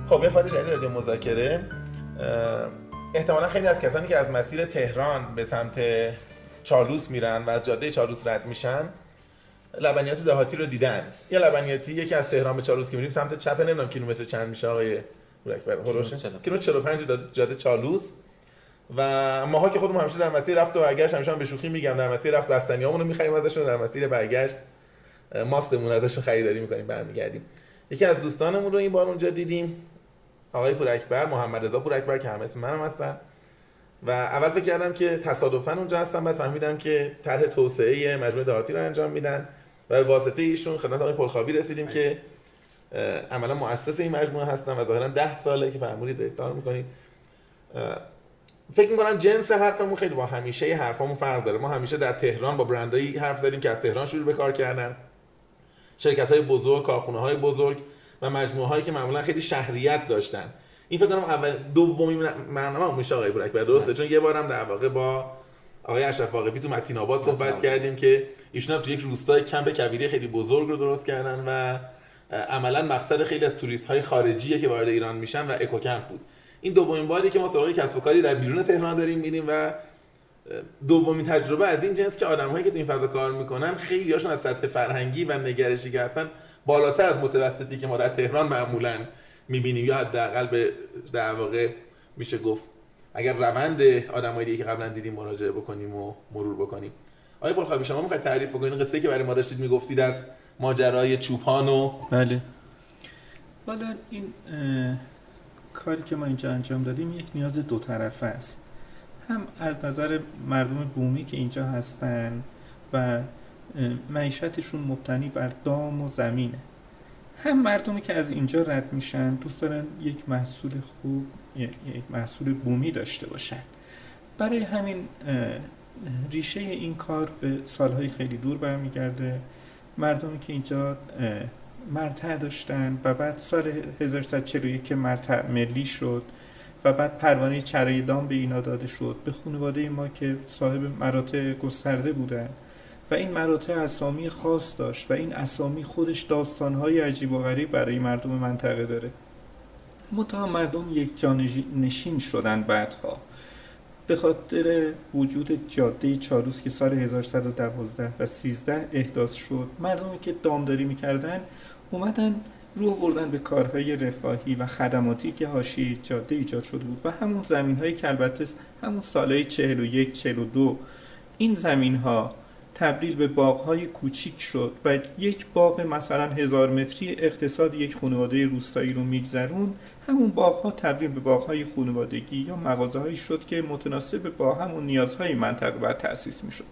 خب یه فایده جدید رادیو مذاکره. احتمالا خیلی از کسانی که از مسیر تهران به سمت چالوس میرن و از جاده چالوس رد میشن لبنیات دهاتی رو دیدن. یه لبنیاتی یکی از تهران به چالوس که میریم سمت چپ، نمیدونم کیلومتر چند میشه آقای اکبر هروش، کیلومتر 45 جاده چالوس. و ماها که خودمون همیشه در مسیر رفت و برگشت، همیشه به شوخی میگم در مسیر رفت بستنیامون رو می‌خریم ازشون، در مسیر برگشت ماستمون ازشون خریداری می‌کنیم برمیگردیم. یکی از دوستانمون رو این بار اونجا دیدیم، آقای پور اکبر، محمد رضا پور اکبر که هم اسم منم هستن. و اول فکر کردم که تصادفاً اونجا هستم، بعد فهمیدم که طرح توسعه مجموعه دهاتی رو انجام میدن و به واسطه ایشون خدمت آقای پرخابی رسیدیم که عملا مؤسس این مجموعه هستن و ظاهراً 10 ساله که فرمودید افتخار می‌کنید. فکر می‌کنم جنس حرفمون خیلی با همیشه حرفامون فرق داره. ما همیشه در تهران با برندایی حرف زدیم که از تهران شروع به کار کردن، شرکت‌های بزرگ، کارخونه‌های بزرگ و مجموعه‌هایی که معمولا خیلی شهریت داشتن. این فکر کنم اول دومین برنامه میشه آقای پور اکبر، درسته؟ چون یه بارم در واقع با آقای اشرف واقفی تو متین آباد صحبت کردیم که ایشون هم تو یک روستای کمپ کویری خیلی بزرگ رو درست کردن و عملاً مقصد خیلی از توریست‌های خارجیه که وارد ایران میشن و اکوکمپ بود. این دومین باری که ما سراغ کسب و کاری در بیرون تهران داریم میریم و دومین تجربه از این جنس که آدم‌هایی که تو این فضا کار میکنن خیلی هاشون از سطح فرهنگی و نگرشی که هستن بالاتر از متوسطی که ما در تهران معمولاً میبینیم، یا حداقل به در واقع میشه گفت اگر روند آدمایی دیگه که قبلا دیدیم مراجعه بکنیم و مرور بکنیم. آقای پرخابی شما میخواید تعریف بکنید قصه‌ای که برای ما داشتید میگفتید از ماجرای چوپان و بله. حالا این کاری که ما اینجا انجام دادیم یک نیاز دو طرفه است، هم از نظر مردم بومی که اینجا هستن و معیشتشون مبتنی بر دام و زمینه، هم مردمی که از اینجا رد میشن دوست دارن یک محصول خوب، یک محصول بومی داشته باشن. برای همین ریشه این کار به سالهای خیلی دور برمیگرده. مردمی که اینجا مرتع داشتن و بعد سال 1141 که مرتع ملی شد و بعد پروانه چرای دام به اینا داده شد، به خانواده ما که صاحب مراتع گسترده بودن و این مراتع اسامی خاص داشت و این اسامی خودش داستان‌های عجیب و غریب برای مردم منطقه داره. منتها مردم یک جانشین شدن بعدها به خاطر وجود جاده چالوس که سال 1112 و 13 احداث شد. مردمی که دامداری می‌کردن اومدن روح بردن به کارهای رفاهی و خدماتی که حاشیه جاده ایجاد شده بود و همون زمین‌هایی که البته همون سالهای 41 42 این زمین‌ها تبدیل به باغ‌های کوچیک شد و یک باغ مثلا 1000 متری اقتصاد یک خانواده روستایی رو میگذرون، همون باغ‌ها تبدیل به باغ‌های خانوادگی یا مغازه‌هایی شد که متناسب با همون نیازهای منطقه بعد تأسیس می‌شد.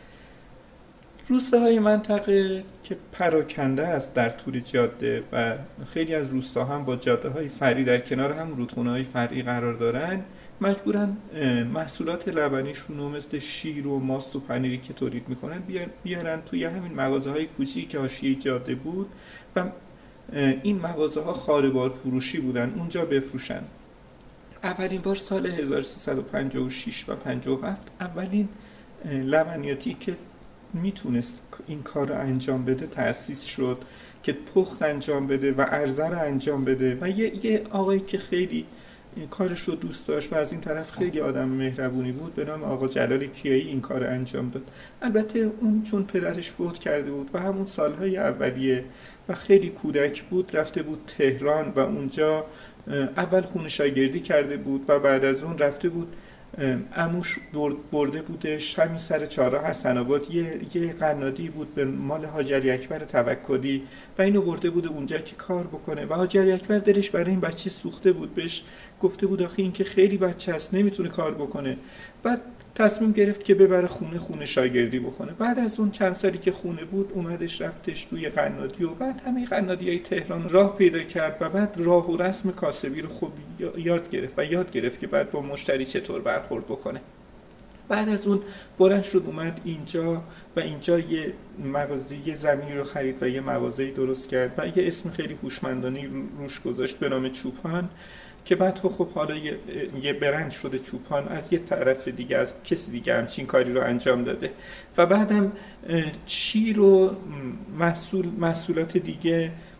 روستاهای منطقه که پراکنده است در طول جاده و خیلی از روستاها هم با جاده‌های فرعی در کنار هم رودخانه‌های فرعی قرار دارن، مجبورن محصولات لبنیشون رو مثل شیر و ماست و پنیری که تولید میکنن بیارن توی همین مغازه‌های کوچیکی که حاشیه جاده بود و این مغازه‌ها خاربار فروشی بودن، اونجا بفروشن. اولین بار سال 1356 و 57 اولین لبنیاتی که میتونست این کار رو انجام بده تأسیس شد که پخت انجام بده و عرضه رو انجام بده و یه آقایی که خیلی کارش رو دوست داشت و از این طرف خیلی آدم مهربونی بود به نام آقا جلال کیایی این کار انجام داد. البته اون چون پدرش فوت کرده بود و همون سالهای اولیه و خیلی کودک بود رفته بود تهران و اونجا اول خونه شاگردی کرده بود و بعد از اون رفته بود عموش برده بودش همین سر چهارراه حسن آباد یه قنادی بود به مال حاجی علی اکبر توکلی و اینو برده بود اونجا که کار بکنه و حاجی علی اکبر دلش برای این بچه سوخته بود، بهش گفته بود آخه این که خیلی بچه است نمیتونه کار بکنه. بعد تصمیم گرفت که ببره خونه شاگردی بکنه. بعد از اون چند سالی که خونه بود اومدش رفتش توی قنادی و بعد همه قنادیای تهران راه پیدا کرد و بعد راه و رسم کاسبی رو خوب یاد گرفت که بعد با مشتری چطور برخورد بکنه. بعد از اون بلند شد اومد اینجا و اینجا یه زمینی رو خرید و یه مغازه‌ای درست کرد و یه اسم خیلی هوشمندانه روش گذاشت به نام چوپان که بعد خب حالا یه برند شده چوپان، از یه طرف دیگه از کسی دیگه همچین کاری رو انجام داده و بعدم شیر و محصولات دیگه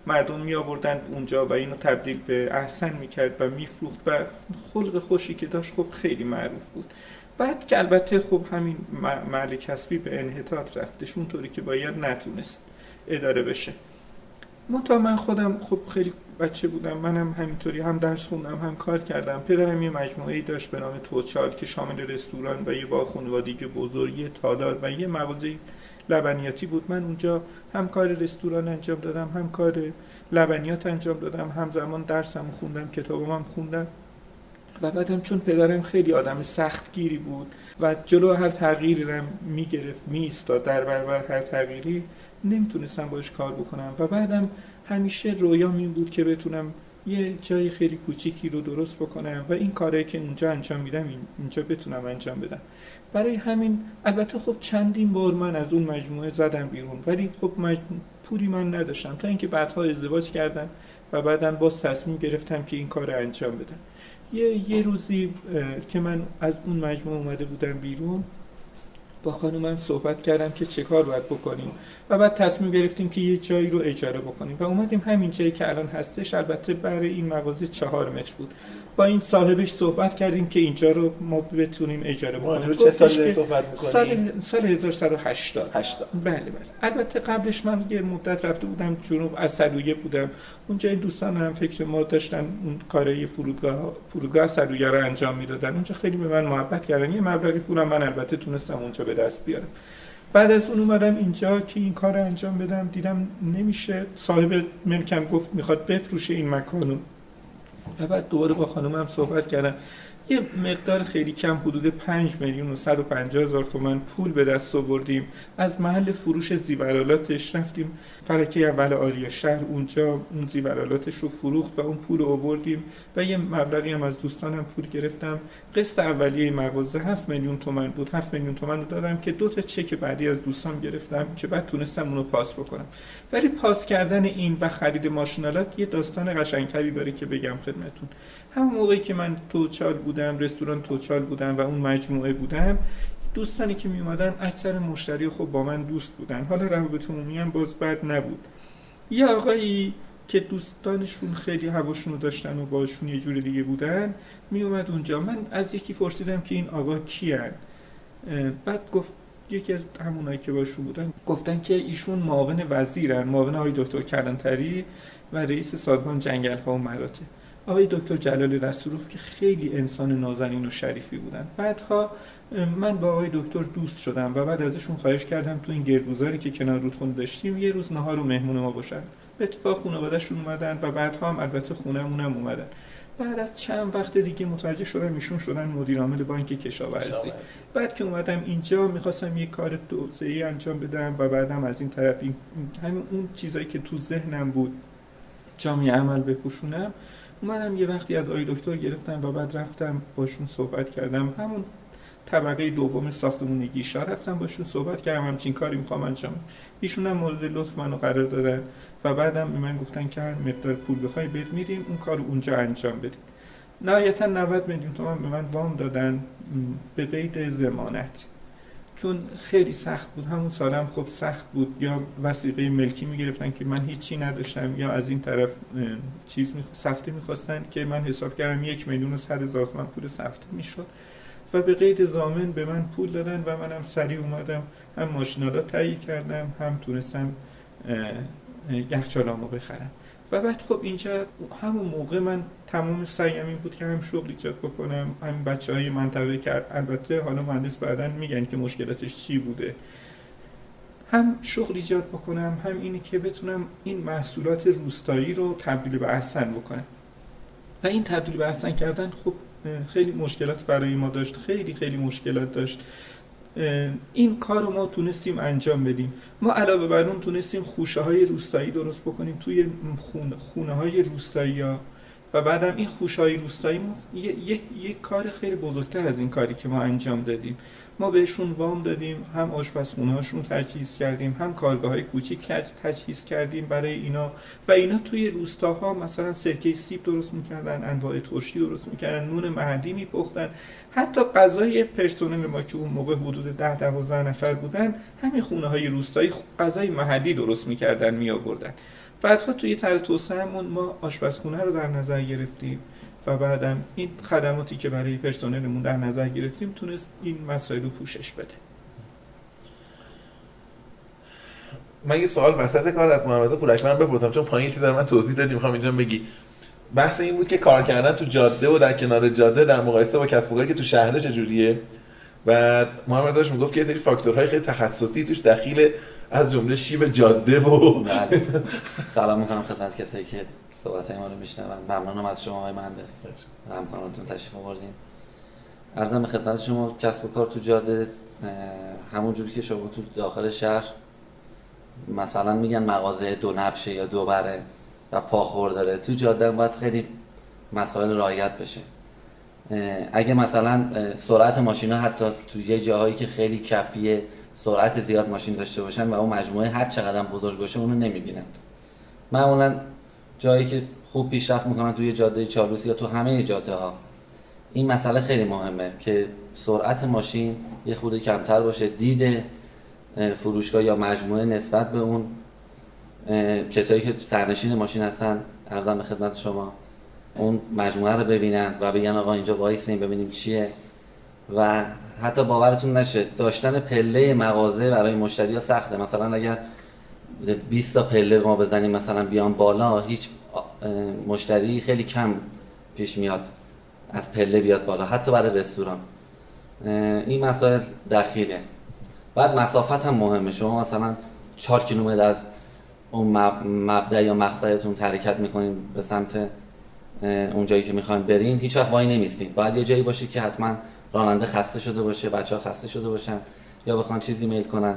مردم می آوردن اونجا و اینو تبدیل به احسن میکرد و میفروخت و خلق خوشی که داشت خب خیلی معروف بود. بعد که البته خب همین محل کسبی به انحطاط رفتش اونطوری که باید نتونست اداره بشه. من خودم خب خیلی بچه بودم، منم همینطوری هم درس خوندم هم کار کردم. پدرم یه مجموعه‌ای داشت به نام توچال که شامل رستوران و یه باغ خانوادگی بزرگی تادار و یه مغازه لبنیاتی بود. من اونجا هم کار رستوران انجام دادم، هم کار لبنیات انجام دادم، همزمان درسم خوندم، کتابم خوندم. و بعدم چون پدرم خیلی آدم سختگیری بود و جلو هر تغییری رو میگرفت، میایستاد در برابر هر تغییری، نمیتونستم باش کار بکنم. و بعدم همیشه رویام این بود که بتونم یه جای خیلی کوچیکی رو درست بکنم و این کاری که اونجا انجام میدم اینجا بتونم انجام بدم. برای همین البته خب چندین بار من از اون مجموعه زدم بیرون، ولی خب پولی من نداشتم تا اینکه بعدها ازدواج کردم و بعدم باز تصمیم گرفتم که این کار رو انجام بدم. یه روزی که من از اون مجموعه اومده بودم بیرون، با خانومم صحبت کردم که چه کار باید بکنیم و بعد تصمیم گرفتیم که یه جایی رو اجاره بکنیم و اومدیم همین جایی که الان هستش. البته برای این مغازه 4 متر بود. با این صاحبش صحبت کردیم که اینجا رو ما بتونیم اجاره بکنیم. چه سالی صحبت می‌کنیم؟ سال 1180. بله. البته قبلش من یه مدت رفته بودم جنوب، از سلویه بودم. اونجا این دوستان هم فکر ما داشتن اون کارای فرودگاه سلویه رو انجام میدادن. اونجا خیلی به من محبت کردن. یه مبلغی پولم من البته تونستم اونجا به دست بیارم. بعد از اون اومدم اینجا که این کار رو انجام بدم، دیدم نمیشه. صاحب ملکم گفت میخواد بفروشه این مکانو. و بعد دوباره با خانومم صحبت کردم. یه مقدار خیلی کم، حدود 5,150,000 تومان پول به دست آوردیم. از محل فروش زیورالاتش رفتیم فلکه اول عالی شهر، اونجا اون زیورالاتش رو فروخت و اون پول رو آوردیم و یه مبلغی هم از دوستانم پول گرفتم. قسط اولیه مغازه 7 میلیون تومان بود. 7 میلیون تومان رو دادم که 2 تا چک بعدی از دوستان گرفتم که بعد تونستم اونو پاس بکنم. ولی پاس کردن این و خرید ماشینالات یه داستان قشنگتری داره که بگم خدمتتون. همون موقعی که من توچال بودم، رستوران توچال بودم و اون مجموعه بودم، دوستانی که می اومدن اکثر مشتری خب با من دوست بودن. حالا روابط عمومی هم باز بد نبود. یه آقایی که دوستانشون خیلی هواشون رو داشتن و باشون یه جور دیگه بودن می اومد اونجا. من از یکی پرسیدم که این آقا کیان؟ بعد گفت یکی از همونایی که باشون بودن گفتن که ایشون معاون وزیرن، معاون آقای دکتر کلانتری و رئیس سازمان جنگل‌ها و مراتع. آقای دکتر جلال رسولوف که خیلی انسان نازنین و شریفی بودن. بعدها من با آقای دکتر دوست شدم و بعد ازشون خواهش کردم تو این گردوزاری که کنار رودخونه داشتیم یه روز نهار و مهمون ما باشن. به اتفاق خانواده‌شون اومدن و بعدها هم البته خونه‌مونم اومدن. بعد از چند وقت دیگه متوجه شدم ایشون شدن مدیر عامل بانک کشاورزی. بعد که اومدم اینجا می‌خواستم یه کار توسعه‌ای انجام بدم و بعدم از این طرف همین اون چیزایی که تو ذهنم بود جامعه عمل بپوشونم. اومدم یه وقتی از آقای دکتر گرفتم و بعد رفتم باشون صحبت کردم. همون طبقه دوم ساختمون گیشا رفتم باشون صحبت کردم، همچین کاری میخوام انجام. ایشون هم مورد لطف منو قرار دادن و بعدم به من گفتن که هر مقدار پول بخوای بهت میدیم اون کارو اونجا انجام بدیم. نهایتا 90 میلیون تومان به من وام دادن به قید ضمانت، چون خیلی سخت بود. همون سالم خب سخت بود، یا وثیقه ملکی میگرفتن که من هیچی نداشتم، یا از این طرف سفته میخواستن که من حساب کردم 1,100,000 تومان پول سفته میشد و به قید ضامن به من پول دادن و منم سریع اومدم هم ماشینالا تهیه کردم هم تونستم یخچالامو بخرم. و بعد خب اینجا همون موقع من تمام سعیم این بود که هم شغل ایجاد بکنم، هم بچه‌های منطقه کرد. البته حالا مهندس بعدن میگن که مشکلاتش چی بوده، هم شغل ایجاد بکنم، هم اینی که بتونم این محصولات روستایی رو تبدیل به احسن بکنم. و این تبدیل به احسن کردن خب خیلی مشکلات برای ما داشت، خیلی مشکلات داشت. این کار رو ما تونستیم انجام بدیم. ما علاوه بر اون تونستیم خوشه‌های روستایی درست بکنیم توی خونه‌های روستایی ها و بعدم این خوشه‌های روستایی ما یک کار خیلی بزرگتر از این کاری که ما انجام دادیم. ما بهشون وام دادیم، هم آشپزخونه‌هاشون تجهیز کردیم، هم کارگاه‌های کوچیک تجهیز کردیم برای اینا و اینا توی روستاها مثلا سرکه سیب درست می‌کردن، انواع ترشی درست می‌کردن، نون محلی می‌پختن. حتی غذای پرسنل ما که اون موقع حدود 10-12 نفر بودن، همین خونه‌های روستایی غذای محلی درست می‌کردن می‌آوردن. بعدها توی طرح توسعه‌مون ما آشپزخونه رو در نظر گرفتیم و بعدم این خدماتی که برای پرسنلمون در نظر گرفتیم تونست این مسائل رو پوشش بده. من یه سوال وسط کار از محمد پورکمن بپرسم، چون پایین چیزا رو من توضیح دادم، میخوام اینجا بگی. بحث این بود که کار کردن تو جاده و در کنار جاده در مقایسه با کسب و کاری که تو شهر چجوریه. بعد محمد داشت میگفت که یه سری فاکتورهای خیلی تخصصی توش دخیله، از جمله شیب جاده و سلام میکنم خدمت کسایی که صحبتای ما رو میشنون. ممنونم از شما آقای مهندس و همکارانتون تشریف آوردین. عرضم به خدمت شما کسب و کار تو جاده همون جوری که شما تو داخل شهر مثلا میگن مغازه دو نبشه یا دو بره و پاخور داره، تو جاده باید خیلی مسائل رعایت بشه. اگه مثلا سرعت ماشینا حتی تو یه جاهایی که خیلی کفیه سرعت زیاد ماشین داشته باشن و اون مجموعه هر چقدر بزرگ باشه اونو نمیبینن. معمولا جایی که خوب پیشرفت میکنن توی جاده چالوس یا تو همه جاده ها این مسئله خیلی مهمه که سرعت ماشین یه خورده کمتر باشه، دید فروشگاه یا مجموعه نسبت به اون کسایی که سرنشین ماشین هستن عرضم به خدمت شما اون مجموعه رو ببینن و بگن آقا اینجا وایسیم ببینیم چیه. و حتی باورتون نشه داشتن پله مغازه برای مشتری ها سخته. مثلا اگر 20 تا پله ما بزنیم مثلا بیان بالا، هیچ مشتری خیلی کم پیش میاد از پله بیاد بالا، حتی برای رستوران. این مسائل دخیله. بعد مسافت هم مهمه. شما مثلا 4 کیلومتر از اون مبدا یا مقصدتون حرکت میکنین به سمت اون جایی که میخواین برین، هیچ وقت وای نمیستید. باید یه جایی باشه که حتما راننده خسته شده باشه، بچه‌ها خسته شده باشن یا بخوان چیزی میل کنن،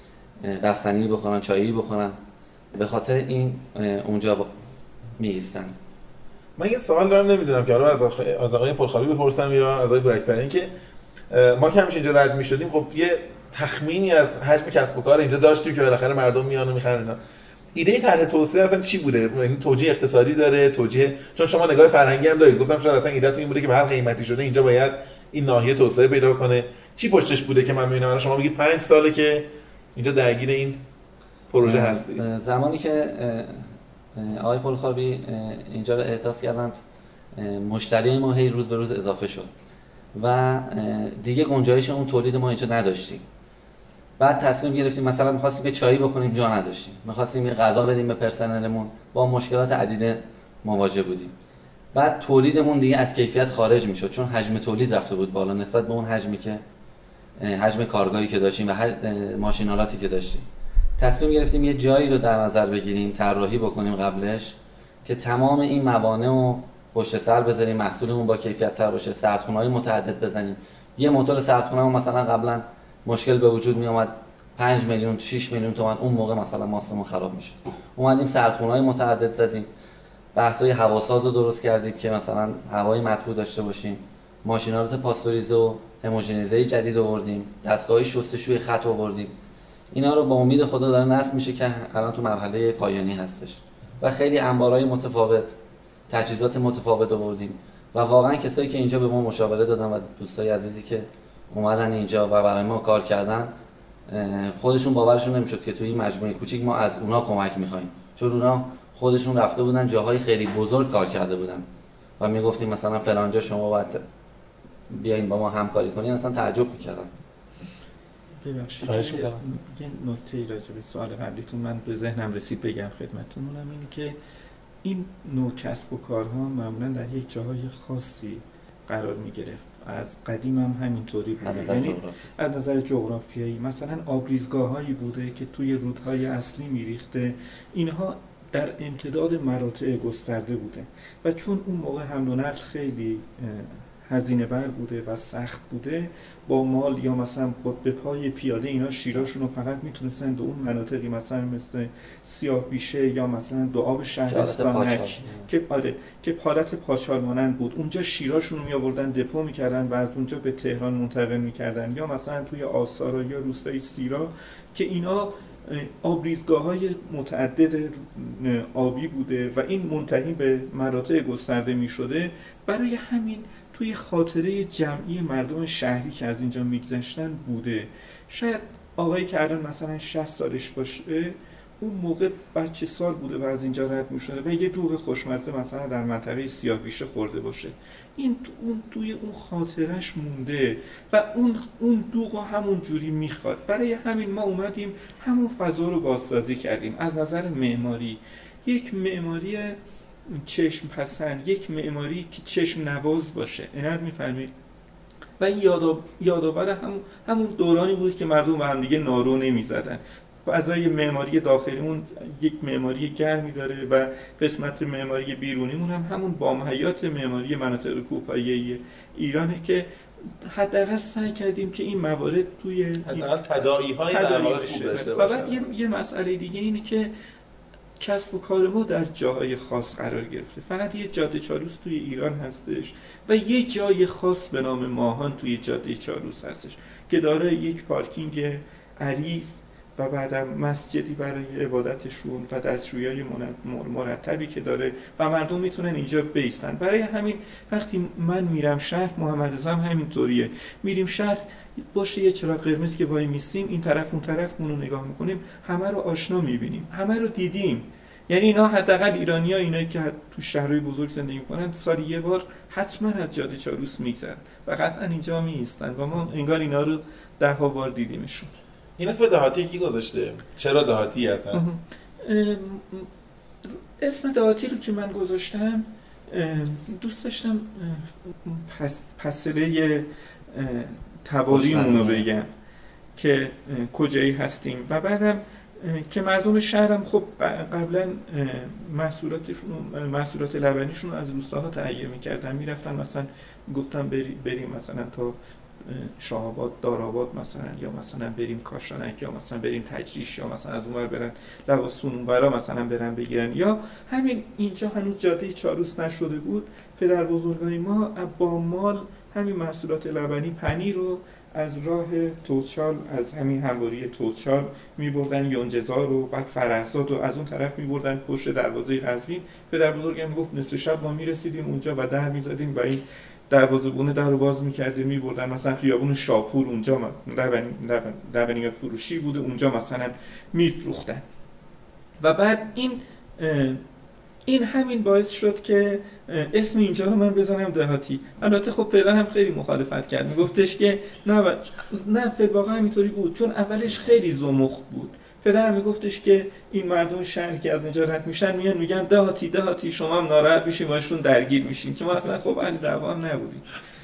بستنی بخورن، چایی بخورن، به خاطر این اونجا میایستن. من یه سوال دارم، نمیدونم که حالا از آقای پلخابی بپرسم یا از آقای بورکپرین، که ما که همیشه اینجا رد میشدیم، خب یه تخمینی از حجم کسب و کار اینجا داشتیم که بالاخره مردم میان و میخرن اینا. ایده طرح توسعه اصلا چی بوده؟ یعنی توجیه اقتصادی داره، توجیه، چون شما نگاه فرهنگی هم دارید، گفتم شاید اصلا ایدهتون این بوده که به هر قیمتی شده اینجا باید این ناحیه توسعه پیدا کنه. چی پشتش بوده که من میبینم شما میگید 5 ساله که اینجا درگیر این پروژه هستید؟ زمانی که آقای پلخابی اینجا رو احداث کردن مشتری ما هی روز به روز اضافه شد و دیگه گنجایش اون تولید ما اینجا نداشتیم. بعد تصمیم گرفتیم مثلا می‌خواستیم یه چایی بخوریم جا نداشتیم، می‌خواستیم یه غذا بدیم به پرسنلمون، با مشکلات عدیده مواجه بودیم. بعد تولیدمون دیگه از کیفیت خارج میشد چون حجم تولید رفته بود بالا نسبت به اون حجمی که حجم کارگاهی که داشتیم و ماشینالاتی که داشتیم. تصمیم گرفتیم یه جایی رو در نظر بگیریم، طراحی بکنیم قبلش که تمام این موانع رو پشت سر بذاریم، محصولمون با کیفیت تر باشه، سردخونه‌های متعدد بزنیم. یه موتور سردخونه مثلا قبلا مشکل به وجود می اومد 5 میلیون 6 میلیون تومان اون موقع مثلا ماستمون خراب میشد. اومدیم سردخونه‌های متعدد زدیم، بحث‌های هواساز رو درست کردیم که مثلا هوای مطبوع داشته باشیم، ماشینالات پاستوریزه و هموژنیزه جدید آوردیم، دستگاه شستشوی خط آوردیم. اینا رو با امید خدا داره نصب میشه که الان تو مرحله پایانی هستش و خیلی انبارهای متفاوت، تجهیزات متفاوت آوردیم و واقعا کسایی که اینجا به ما مشاوره دادن و دوستای عزیزی که اومدن اینجا و برای ما کار کردن، خودشون باورشون نمیشد که توی این مجموعه کوچیک ما از اونا کمک می‌خوایم، چون اونا خودشون رفته بودن جاهای خیلی بزرگ کار کرده بودن و میگفتیم مثلا فلان جا شما باید بیاین با ما همکاری کنین، اصلا تعجب می‌کردن. ببخشید یه نکته راجع به سوال قبلیتون من به ذهنم رسید بگم خدمتتون، اونم اینه که این نوع کسب و کارها معمولا در یک جاهای خاصی قرار می‌گرفت. از قدیم هم همینطوری بوده، یعنی از نظر جغرافیایی مثلا آبریزگاه‌هایی بوده که توی رودهای اصلی میریخته. اینها در امتداد مراتع گسترده بوده و چون اون موقع حمل و نقل خیلی هزینه بر بوده و سخت بوده، با مال یا مثلا به پای پیاده اینا شیراشون رو فقط میتونستن به اون مناطقی مثلا مثل سیاه‌بیشه یا مثلا دوآب شهرستانک که حالت پاچال مانند بود، اونجا شیراشون رو میآوردن دپو میکردن و از اونجا به تهران منتقل میکردن، یا مثلا توی آسارا یا روستای سیرا که اینا آبریزگاه‌های متعدد آبی بوده و این منتهی به مراتع گسترده می‌شده. برای همین توی خاطره جمعی مردم شهری که از اینجا میگذشتن بوده. شاید آقایی که الان مثلا 60 سالش باشه اون موقع بچه سال بوده و از اینجا رد می‌شده و یه دوغ خوشمزه مثلا در منطقه سیاه‌پیشه خورده باشه، این توی اون خاطرش مونده و اون دوغ همون جوری میخواد. برای همین ما اومدیم همون فضا رو بازسازی کردیم از نظر معماری، یک معماری چشم پسند، یک معماری که چشم نواز باشه. اینت میفهمید؟ و این یادآور همون دورانی بود که مردم به هم دیگه نارو نمیزدن. فضای معماری داخلیمون یک معماری گرمی داره و قسمت معماری بیرونیمون هم همون بامحیات معماری مناطق کوهپایه‌ای ایرانه که حداقل سعی کردیم که این موارد توی حداقل تداعی‌های در واقع خوب داشته باشه. و بعد یه مسئله دیگه اینه که کسب و کار ما در جاهای خاص قرار گرفته. فقط یه جاده چالوس توی ایران هستش و یه جای خاص به نام ماهان توی جاده چالوس هستش که داره یک پارکینگ عریض و بعدم مسجدی برای عبادتشون و دستشویی مرتبی که داره و مردم میتونن اینجا بیستن. برای همین وقتی من میرم شهر، محمد رضا هم همینطوریه، میریم شهر باشه یه چراغ قرمز که وای میسیم این طرف اون طرفمون رو نگاه میکنیم، همه رو آشنا میبینیم، همه رو دیدیم. یعنی اینا حداقل ایرانی‌ها، اینایی که تو شهرهای بزرگ زندگی میکنن، سالی یه بار حتما از جاده چالوس میگذرن و قطعا اینجا میایستن و ما انگار اینا رو 10 بار دیدیمشون. این اسم دهاتی کی گذاشته؟ چرا دهاتی هستن؟ اسم دهاتی رو که من گذاشتم دوست داشتم پسله تباریمون رو بگم که کجایی هستیم و بعدم که مردم شهرم خب قبلا محصولات لبنیشون از روستاها تهیه میکردن، میرفتن مثلا گفتم بریم مثلا تا شاه‌آباد، دارآباد مثلا، یا مثلا بریم کاشانک، یا مثلا بریم تجریش، یا مثلا از اونور برن لواسون اونورا مثلا برن بگیرن، یا همین اینجا هنوز جاده چالوس نشده بود، پدر بزرگای ما با مال همین محصولات لبنی، پنیر رو از راه توچال، از همین همواری توچال می‌بردن یونجزار رو، بعد فرهزاد رو از اون طرف می‌بردن پشت دروازه قزوین. پدر بزرگم گفت نصف شب ما می‌رسیدیم اونجا و در می‌زدیم و این دروازه‌بونه در رو باز می‌کردیم می‌بردن مثلا خیابون شاپور، اونجا لبنیات فروشی بوده، اونجا مثلا می‌فروختن. و بعد این همین باعث شد که اسم اینجا رو من بزنم دهاتی. البته خب پدرم خیلی مخالفت کرد، میگفتش که نه فی‌الواقع همینطوری بود، چون اولش خیلی زمخت بود. پدرم میگفتش که این مردم شهر که از اینجا رد میشن میگن دهاتی، شما هم ناراحت میشین باشون درگیر میشین، که ما اصلا خب اهل دعوا هم نبودیم.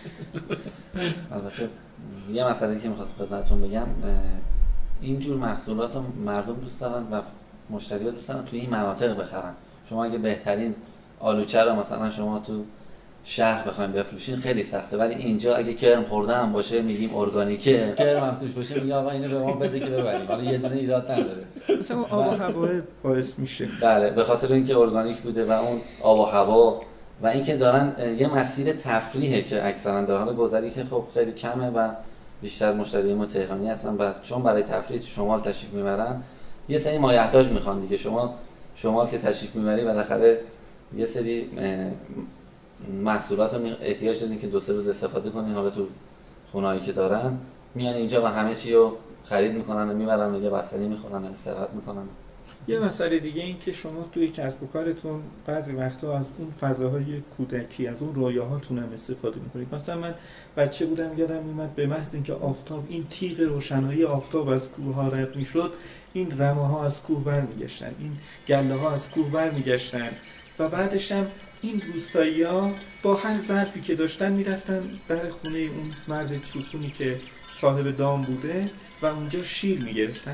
البته یه مسئله که می‌خواستم خدمتتون بگم، اینجور محصولات رو مردم دوست دارن و مشتری‌ها دوست دارن توی این مناطق بخرن. شما اگه بهترین آلوچه رو مثلا شما تو شهر بخواید بفروشین خیلی سخته، ولی اینجا اگه کرم خورده هم باشه میگیم ارگانیکه، کرم هم توش باشه میگه آقا اینو به ما بده که ببریم، حالا یه دونه ایراد نداره. مثلا آب و هوا باعث میشه. بله، به خاطر اینکه ارگانیک بوده و اون آب و هوا و اینکه دارن یه مسیر تفریحه که اکثرا در حال گذری که خب خیلی کمه و بیشتر مشتری ما تهرانی هستن و چون برای تفریح شمال تشریف میبرن یه سری مایحتاج میخوان دیگه. شمال که تشریف میبری بالاخره یه سری محصولات رو احتیاج دارین که 2-3 روز استفاده کنین، حالا تو خونه‌ای که دارن میان اینجا و همه چی رو خرید میکنن و میبرن و یه بستنی میخورن و استراحت میکنن. یه مسئله دیگه این که شما توی کسب و کارتون بعضی وقتا از اون فضاهای کودکی، از اون رویاهاتون هم استفاده میکنید. مثلا من بچه بودم یادم میاد به محض اینکه آفتاب، این تیغ روشنایی آفتاب از کوه ها رد میشد، این رمه‌ها از کوه برمیگشتن، این گله‌ها از کوه برمیگشتن و بعدش هم این روستایی‌ها با هر ظرفی که داشتن میرفتن در خونه اون مرد چوپونی که صاحب دام بوده و اونجا شیر میگرفتن.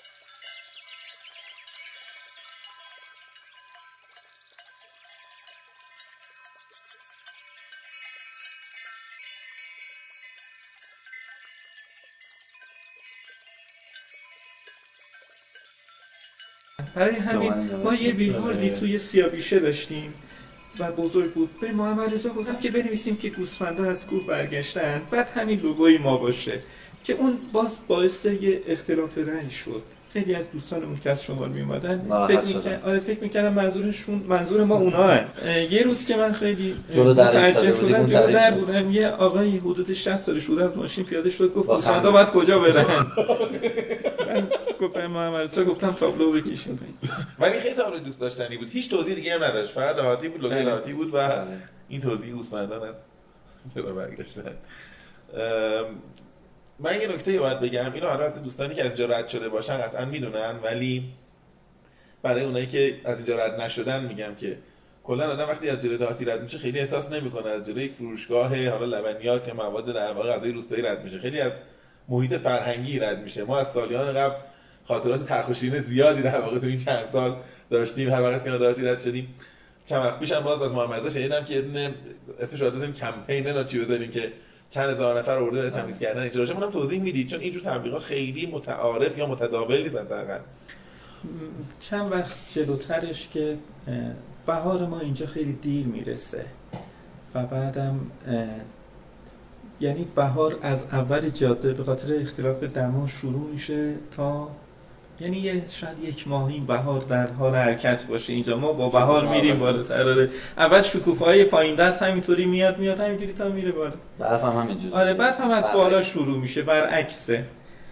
برای همین ما یه بیلبوردی توی سیاه‌پیشه داشتیم و بزرگ بود. به محمد رضا گفتم که بنویسیم که گوسفندا از کوه برگشتن، بعد همین لوگوی ما باشه، که اون باز باعث یه اختلاف رأی شد. خیلی از دوستانمون که از شمال میومدن فکر می‌کردن منظور ما اونها هن. یه روز که من خیلی متعجب شدم، جلو در بودم، یه آقایی حدود 60 سالش بود از ماشین پیاده شد، گفت گوسفندا باید کجا برن؟ من گفتم محمد گفتم تابلو بکشیم ولی خیلی تابلو دوست داشتنی بود، هیچ توضیح دیگه هم نداشت، فقط دهاتی بود، لوگوی دهاتی بود و این توضیح هوسمندان است چرا برگشتن. من یه نکته باید بگم، اینو البته دوستانی که از اینجا رد شده باشن قطعا میدونن، ولی برای اونایی که از اینجا رد نشدن میگم که کلا آدم وقتی از جلوی دهاتی رد میشه خیلی احساس نمیکنه از جلوی یک فروشگاه حالا لبنیات یا مواد در واقع غذای روستایی رد میشه، خیلی از محیط فرهنگی رد میشه. ما از سالیان قبل خاطرات تلخ و شیرین زیادی در واقع تو این چند سال داشتیم، هر وقت که دهاتی رد شدیم. چند وقت پیشم باز از محمد رضا شنیدم که اسمش رو دادیم کمپین نه چی بزنیم که چند هزار نفر آورده تمیز کردن اینجا. منم توضیح میدید چون اینجور تبلیغات خیلی متعارف یا متداول نیستن دقیقاً. چند وقت جلوترش که بهار ما اینجا خیلی دیر میرسه و بعدم یعنی بهار از اول جاده به خاطر اختلاف دما شروع میشه تا یعنی شاید یک ماه این بهار در حال حرکت باشه اینجا. ما با بهار میریم بالاتر. اول شکوفه‌های پایین دست همینطوری میاد همینجوری تا میره بالا. برف هم همینجوری. آره برف هم از بالا شروع میشه، برعکسه.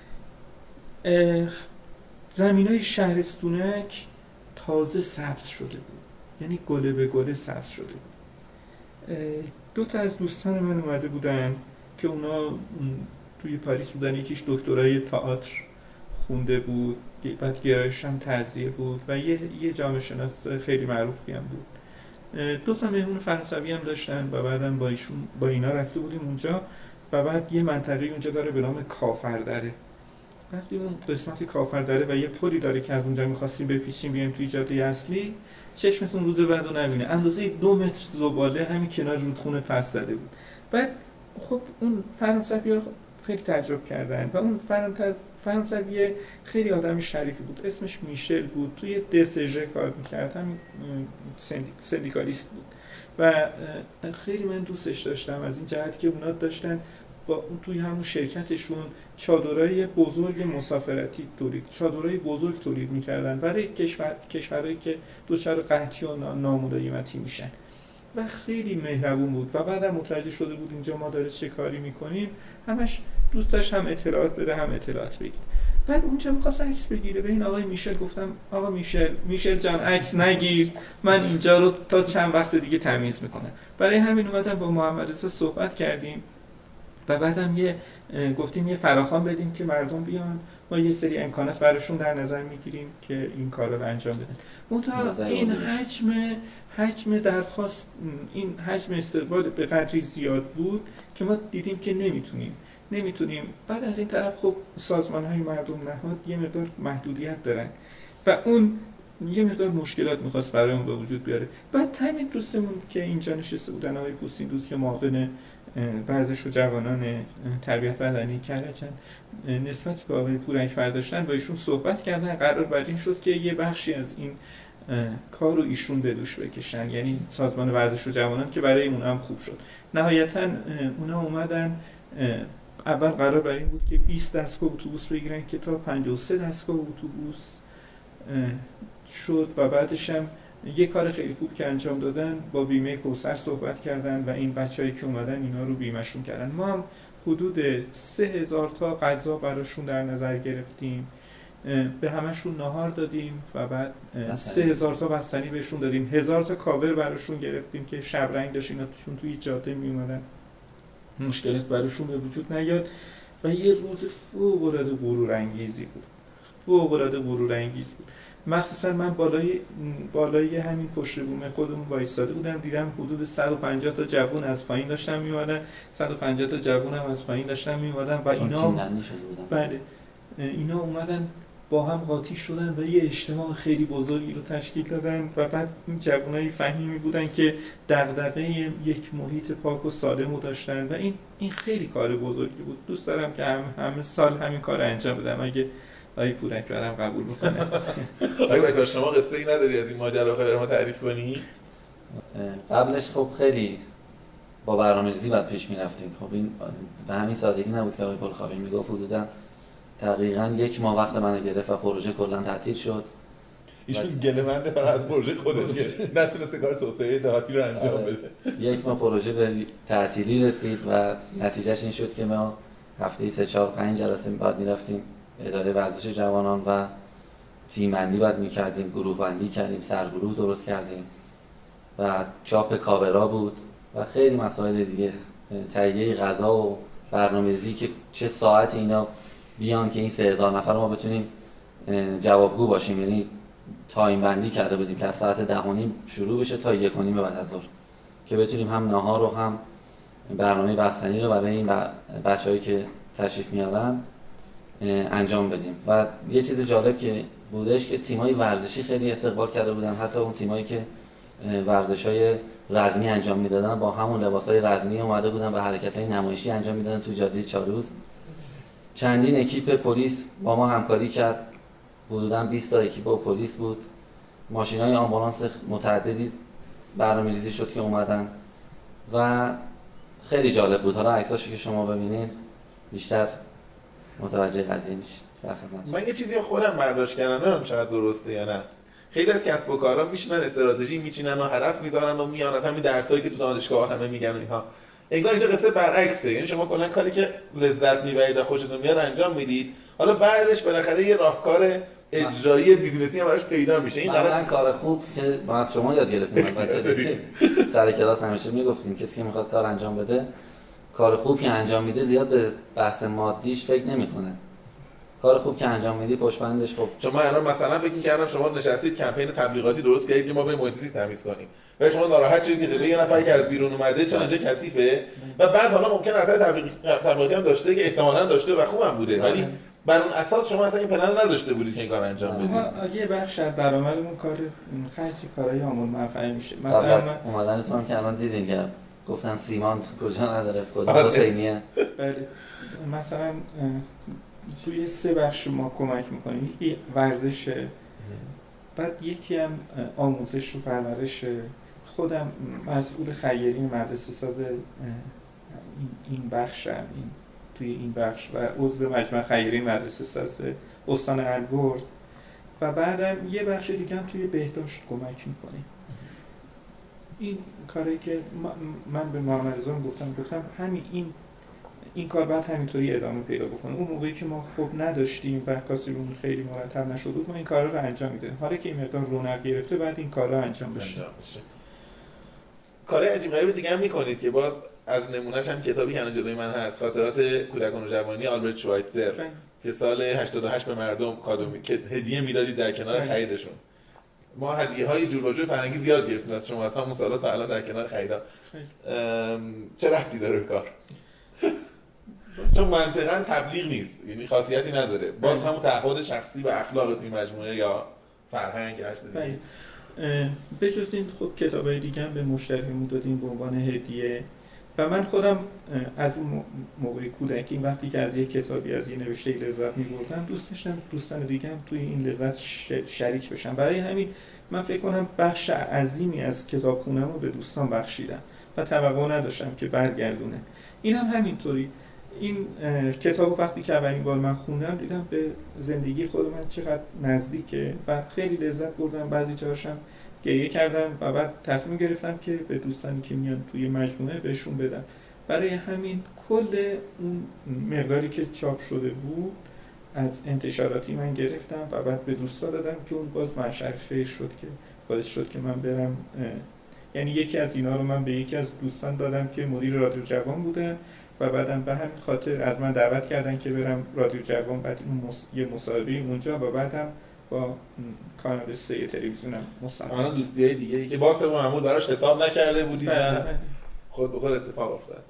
زمینای شهرستونک تازه سبز شده بود، یعنی گله به گله سبز شده بود. دو تا از دوستان من اومده بودن که اونا توی پاریس بودن، یکیش دکترای تئاتر خونده بود، بعد گرایش هم تغذیه بود و یه جامعه شناس خیلی معروفی هم بود. دو تا مهمون فرانسوی هم داشتن و بعدم با اینا رفته بودیم اونجا و بعد یه منطقه اونجا داره به نام کافردره. رفتیم اون قسمت کافردره و یه پلی داره که از اونجا می‌خواستیم بپیچیم بیایم توی جاده اصلی، چشمتون روز بعدو نبینه. اندازه 2 متر زباله همین کنار رودخونه پس زده بود. بعد خب اون فرانسوی‌ها خیلی تعجب کردن و اون فرانسوی خیلی آدم شریفی بود، اسمش میشل بود، توی دسژ کار می‌کرد، همین سندیکالیست بود و خیلی من دوستش داشتم از این جهت که اونا داشتن با توی همون شرکتشون چادرای بزرگ مسافرتی تولید می‌کردن برای کشورهایی که دچار قحطی و ناملایمتی میشن و خیلی مهربون بود و بعدم متوجه شده بود اینجا ما داره چه کاری میکنیم، همش دوست داشت هم اطلاعات بده هم اطلاعات بگیره. بعد اونجا می‌خواست عکس بگیره، به این آقای میشل گفتم آقا میشل جان عکس نگیر، من اینجا رو تا چند وقت دیگه تمیز میکنم. برای همین اومدم با محمد رضا صحبت کردیم و بعدم گفتیم یه فراخوان بدیم که مردم بیان، ما یه سری امکانات براشون در نظر میگیریم که این کارا رو انجام بدن. منتها این حجم درخواست، این حجم استقبال به قدری زیاد بود که ما دیدیم که نمیتونیم. بعد از این طرف خب سازمان‌های مردم نهاد یه مقدار محدودیت دارن و اون یه مقدار مشکلات می‌خواست برامون به وجود بیاره. بعد همین دوستمون که اینجا نشسته بودن، آقای پوستین دوست که معاون ورزش و جوانان تربیت بدنی کرجن نسبت به آقای پوراکبر داشتن، با ایشون صحبت کردن، قرار بر این شد که یه بخشی از این کار رو ایشون به دوش بکشن، یعنی سازمان ورزش و جوانان، که برای اون هم خوب شد. نهایتاً اونا اومدن، اول قرار بر این بود که 20 دستگاه اتوبوس بگیرن که تا 53 دستگاه اتوبوس شد و بعدش هم یه کار خیلی خوب که انجام دادن، با بیمه کوثر صحبت کردن و این بچه‌ای که اومدن اینا رو بیمه‌شون کردن. ما هم حدود 3000 تا غذا براشون در نظر گرفتیم، به همشون ناهار دادیم و بعد 3000 تا بستنی بهشون دادیم، 1000 تا کاور براشون گرفتیم که شبرنگ داشت، اینا توی جاده می اومدن مشکلات براشون به وجود نیاد و یه روز فوق‌العاده غرورانگیزی بود. مخصوصا من بالای همین پشت بوم خودمون وایساده بودم، دیدم حدود 150 تا جوون از پایین داشتن میومدن، 150 تا جوون هم از پایین داشتن میومدن و اینا اومدن با هم قاطی شدن و یه اجتماع خیلی بزرگی رو تشکیل دادن و بعد این جوانای فهیمی بودن که دغدغه یک محیط پاک و سالم رو داشتن و این خیلی کار بزرگی بود. دوست دارم که همه سال همین کار انجام بدم اگه آقای پوراکبرم قبول میکنه. آقای پوراکبر شما قصه ای نداری از این ماجرا برای ما تعریف کنی؟ قبلش خب خیلی با برنامه‌ریزی بعد پیش می‌رفتیم. خب این به همین سادگی نبود که آقای پلخاوی میگفت حدوداً دقیقاً 1 ماه وقت منو گرفت و پروژه کلاً تعطیل شد. ایشون گله‌منده فقط از پروژه خودش که نتونسته کار توسعه دهاتی رو انجام بده. 1 ماه پروژه به تعطیلی رسید و نتیجهش این شد که ما هفته‌ای 3-4-5 جلسه بعد می‌رفتیم اداره ورزش جوانان و تیم بندی باید میکردیم، گروه بندی کردیم، سرگروه درست کردیم و چاپ کاورا بود و خیلی مسائل دیگه، تهیه غذا و برنامه‌ریزی که چه ساعتی اینا بیان که این 3000 نفر ما بتونیم جوابگو باشیم. یعنی تایم بندی کرده بودیم که از ساعت 10:30 شروع بشه تا 1:30 بعد از ظهر که بتونیم هم ناهار رو هم برنامه بستنی رو برای این بچه‌هایی که تشریف میارن انجام بدیم. و یه چیز جالب که بودش که تیم‌های ورزشی خیلی استقبال کرده بودن، حتی اون تیمایی که ورزش‌های رزمی انجام میدادن با همون لباس‌های رزمی اومده بودن و حرکت‌های نمایشی انجام میدادن تو جاده چالوس. چندین اکیپ پلیس با ما همکاری کرد، حدوداً 20 تا اکیپ پلیس بود، ماشین‌های آمبولانس متعددی برنامه‌ریزی شد که اومدن و خیلی جالب بود. حالا عکساشو که شما ببینید بیشتر متوجه قضیه میشید. من یه چیزی خودم برداشت کردم، نمیدونم چقدر درسته یا نه. خیلی از کسب و کارا میشینن استراتژی میچینن و هدف میذارن و میان، همین درسایی که تو دانشگاه همه میگن اینها. انگار اینجا قصه برعکسه، یعنی شما کلا کاری که لذت میبرید و خوشتون میاد انجام میدید، حالا بعدش بالاخره یه راهکار اجرایی بیزینسی هم براش پیدا میشه. این مثلا کار خوب که ما از شما یاد گرفتیم، البته سر کلاس همیشه میگفتیم کسی که میخواد کار انجام بده، کار خوب که انجام میده زیاد به بحث مادیش فکر نمیکنه. کار خوب که انجام میدی پشتبندش خب. چون من الان مثلا فکر می‌کردم شما نشستید کمپین تبلیغاتی درست کردید که ما به محیط زیست تمیز کنیم و شما ناراحت شدید که جلوی یه نفری که از بیرون اومده چون اینجا کثیفه و بعد حالا ممکن اثر تبلیغاتی هم داشته که احتمالاً داشته و خوبم بوده، ولی بر اون اساس شما اصلا این پلن نذاشته بودید که این کار انجام بدید. ما یه بخش از درآمدمون کار خرج کارهای عامل منفعه میشه. مثلا اومدنتون هم که الان دیدین که گفتن سیمانت کجا نداره، کدوم حسینیه. بله مثلا توی 3 بخش ما کمک میکنیم. یکی ورزشه، بعد یکی هم آموزش و پرورش. خودم مسئول خیرین مدرسه ساز این بخشم، توی این بخش و عضو مجمع خیرین مدرسه ساز استان البرز و بعدم یه بخش دیگه هم توی بهداشت کمک میکنیم. این کاری که من به محمد رضا گفتم همین این کار باید همینطوری ادامه پیدا بکنه. اون موقعی که ما خب نداشتیم و کاسی رومون خیلی مرتب نشده بود، ما این کارا رو انجام میدادیم. حالا که این مقدار رونق گرفته بعد این کارا انجام بشه. کار عجیب غریب دیگه هم میکنید که باز از نمونهش هم کتابی که الان جلوی من هست، خاطرات کودکان و جوانی آلبرت شوایتزر که سال 88 به مردم کادو که هدیه میدادید در کنار خریدشون. ما هدیه‌های جور و جور فرنگی زیاد گرفتیم از شما، از همون سالا تا الان در کنار خریدا. چه ربطی داره به کار؟ چون منطقاً تبلیغ نیست، یعنی خاصیتی نداره، باز همون تعهد شخصی و اخلاق توی مجموعه یا فرهنگ هر چیزی دیگه. به جز این خب کتابای دیگه هم به مشتریمون دادیم به عنوان هدیه و من خودم از اون موقع کودکی وقتی که از یک کتابی از یه نوشته لذت می‌بردم دوست داشتم دوستان دیگه هم توی این لذت شریک بشن. برای همین من فکر کنم بخش عظیمی از کتابخونه‌مو به دوستان بخشیدم و توقع نداشتم که برگردونه. این هم همینطوری. این کتابو وقتی که اولین بار من خوندم دیدم به زندگی خود من چقدر نزدیکه و خیلی لذت بردم. بعضی جاشم گریه کردم و بعد تصمیم گرفتم که به دوستانی که میان توی مجموعه بهشون بدم. برای همین کل اون مقداری که چاپ شده بود از انتشاراتی من گرفتم و بعد به دوستا دادم که اون باز منشأ خیر شد که باعث شد که من برم. یعنی یکی از اینا رو من به یکی از دوستان دادم که مدیر رادیو جوان بودن و بعدم به همین خاطر از من دعوت کردن که برم رادیو جوان، بعد یه مصاحبه اونجا و بعدم با کانال 3 تلویزیونم مصاحبه. آن دوستیای دیگه ای که باز معمول براش حساب نکرده بودید و خود به خود اتفاق افتاد.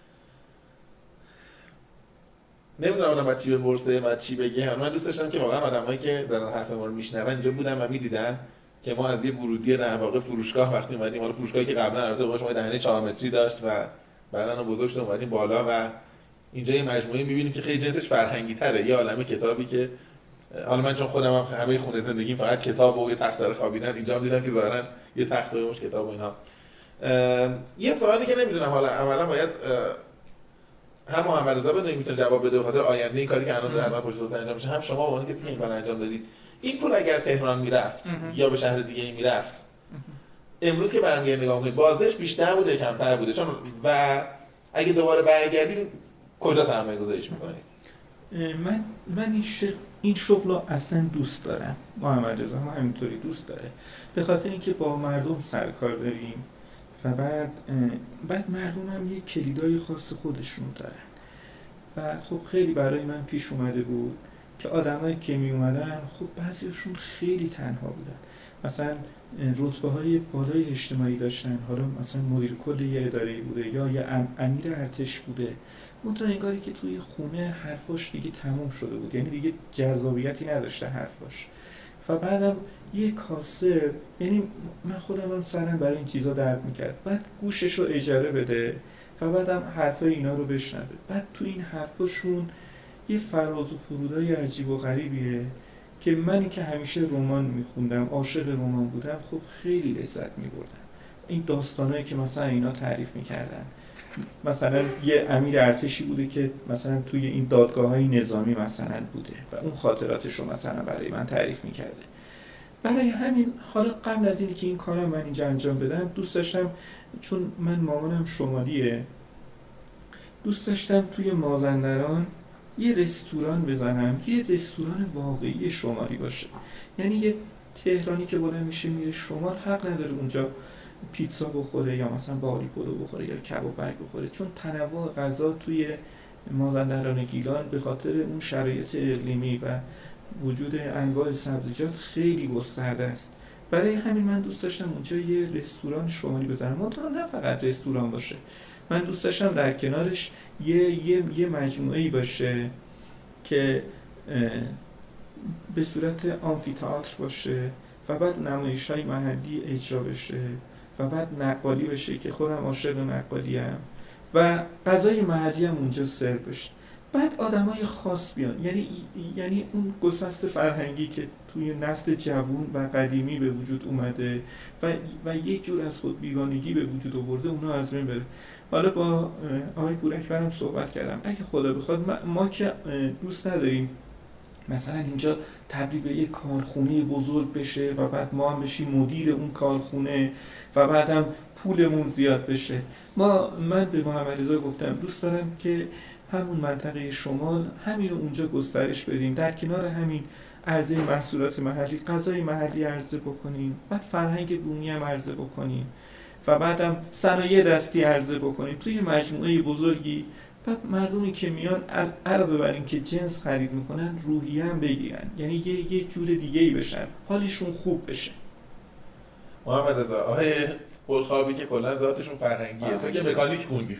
نمیدونم من چی بپرسه و چی بگم. من دوست داشتم که واقعا آدمایی که دارن حرف ما رو میشنون اینجا بودن و میدیدن که ما از یه ورودی در واقع فروشگاه وقتی اومدیم، حالا فروشگاهی که قبلا البته باهاش ما دهنه 4 متری داشت و بعداً بزرگ شد اومدیم بالا و اینجا یه مجموعه می‌بینیم که خیلی جنسش فرهنگی تره. یه عالمه کتابی که حالا من چون خودم هم همه خونه زندگیم فقط کتاب و یه تخت داره خوابیدن، اینجا دیدم که ظاهراً یه تخت و مش کتاب و اینا. یه سوالی که نمیدونم حالا اولا باید هم محمد رضا بدونیم میتونه جواب بده به خاطر آینده این کاری که الان داره پشت سر انجام میشه، هم شما به عنوان کسی که این کارو انجام دادید. این پول اگر تهران میرفت یا به شهر دیگه میرفت، امروز که برمیگردید نگاه کنید بازدهش بیشتر بوده یا کمتر بوده؟ چون و اگه دوباره برگردید کجا سرمایه‌گذاریش میکنید؟ من این شغل رو اصلا دوست دارم. محمد رضا هم همینطوری دوست داره، به خاطر اینکه با مردم سرکار داریم و بعد مردم هم یه کلیدای خاص خودشون دارن و خب خیلی برای من پیش اومده بود که آدمایی که می اومدن خب بعضیشون خیلی تنها بودن، مثلا رتبه های بالای اجتماعی داشتن، حالا مثلا مدیر کل یه اداره بوده یا یه امیر ارتش بوده، منتها انگاری که توی خونه حرفاش دیگه تموم شده بود، یعنی دیگه جذابیتی نداشته حرفاش. و بعدم یه کاسب، یعنی من خودم هم سرم برای این چیزا درد میکرد، بعد گوشش رو اجاره بده و بعدم حرفای اینا رو بشنوه، بعد تو این حرفاشون یه فراز و فرودای عجیب و غریبیه که منی که همیشه رمان میخوندم، عاشق رمان بودم، خب خیلی لذت میبردم. این داستانایی که مثلا اینا تعریف میکردن، مثلا یه امیر ارتشی بوده که مثلا توی این دادگاه‌های نظامی مثلا بوده و اون خاطراتش رو مثلا برای من تعریف میکرده. برای همین حالا قبل از اینی که این کارم من اینجا انجام بدم، دوست داشتم، چون من مامانم شمالیه، دوست داشتم توی مازندران یه رستوران بزنم، یه رستوران واقعی شمالی باشه. یعنی یه تهرانی که بلند میشه میره شمال حق نداره اونجا پیتزا بخوره یا مثلا باقالی پلو بخوره یا کباب برگ بخوره، چون تنوع غذا توی مازندران گیلان به خاطر اون شرایط اقلیمی و وجود انواع سبزیجات خیلی گسترده است. برای همین من دوست داشتم اونجا یه رستوران شمالی بزنم، منتها نه فقط رستوران باشه، من دوست داشتم در کنارش یه مجموعه‌ای باشه که به صورت آمفی‌تئاتر باشه و بعد نمایش‌های محلی اجرا بشه و بعد نقالی بشه که خودم عاشق نقالیم و غذای محلی هم اونجا سرو بشه. بعد آدمای خاص بیان، یعنی اون گسست فرهنگی که توی نسل جوون و قدیمی به وجود اومده و یک جور از خود بیگانگی به وجود آورده، اونا از بین بره. حالا با آقای پورکبرم صحبت کردم، اگه خدا بخواد ما که دوست نداریم مثلا اینجا تبدیل به یک کارخونه بزرگ بشه و بعد ما هم بشیم مدیر اون کارخونه و بعدم پولمون زیاد بشه. من به محمد رضا گفتم دوست دارم که همون منطقه شمال همین رو اونجا گسترش بدیم، در کنار همین عرضه محصولات محلی، غذای محلی عرضه بکنیم، بعد فرهنگ بومی هم عرضه بکنیم و بعدم صنایع دستی عرضه بکنیم توی مجموعه بزرگی. بعد مردمی که میان علاوه بر این که جنس خرید میکنن، روحیه هم بگیرن، یعنی یه جور دیگه ای بشن، حالشون خوب بشه. محمد رضا، آقای بلخابی که کلا ذاتشون فرهنگیه، تو که مکانیک خوندی،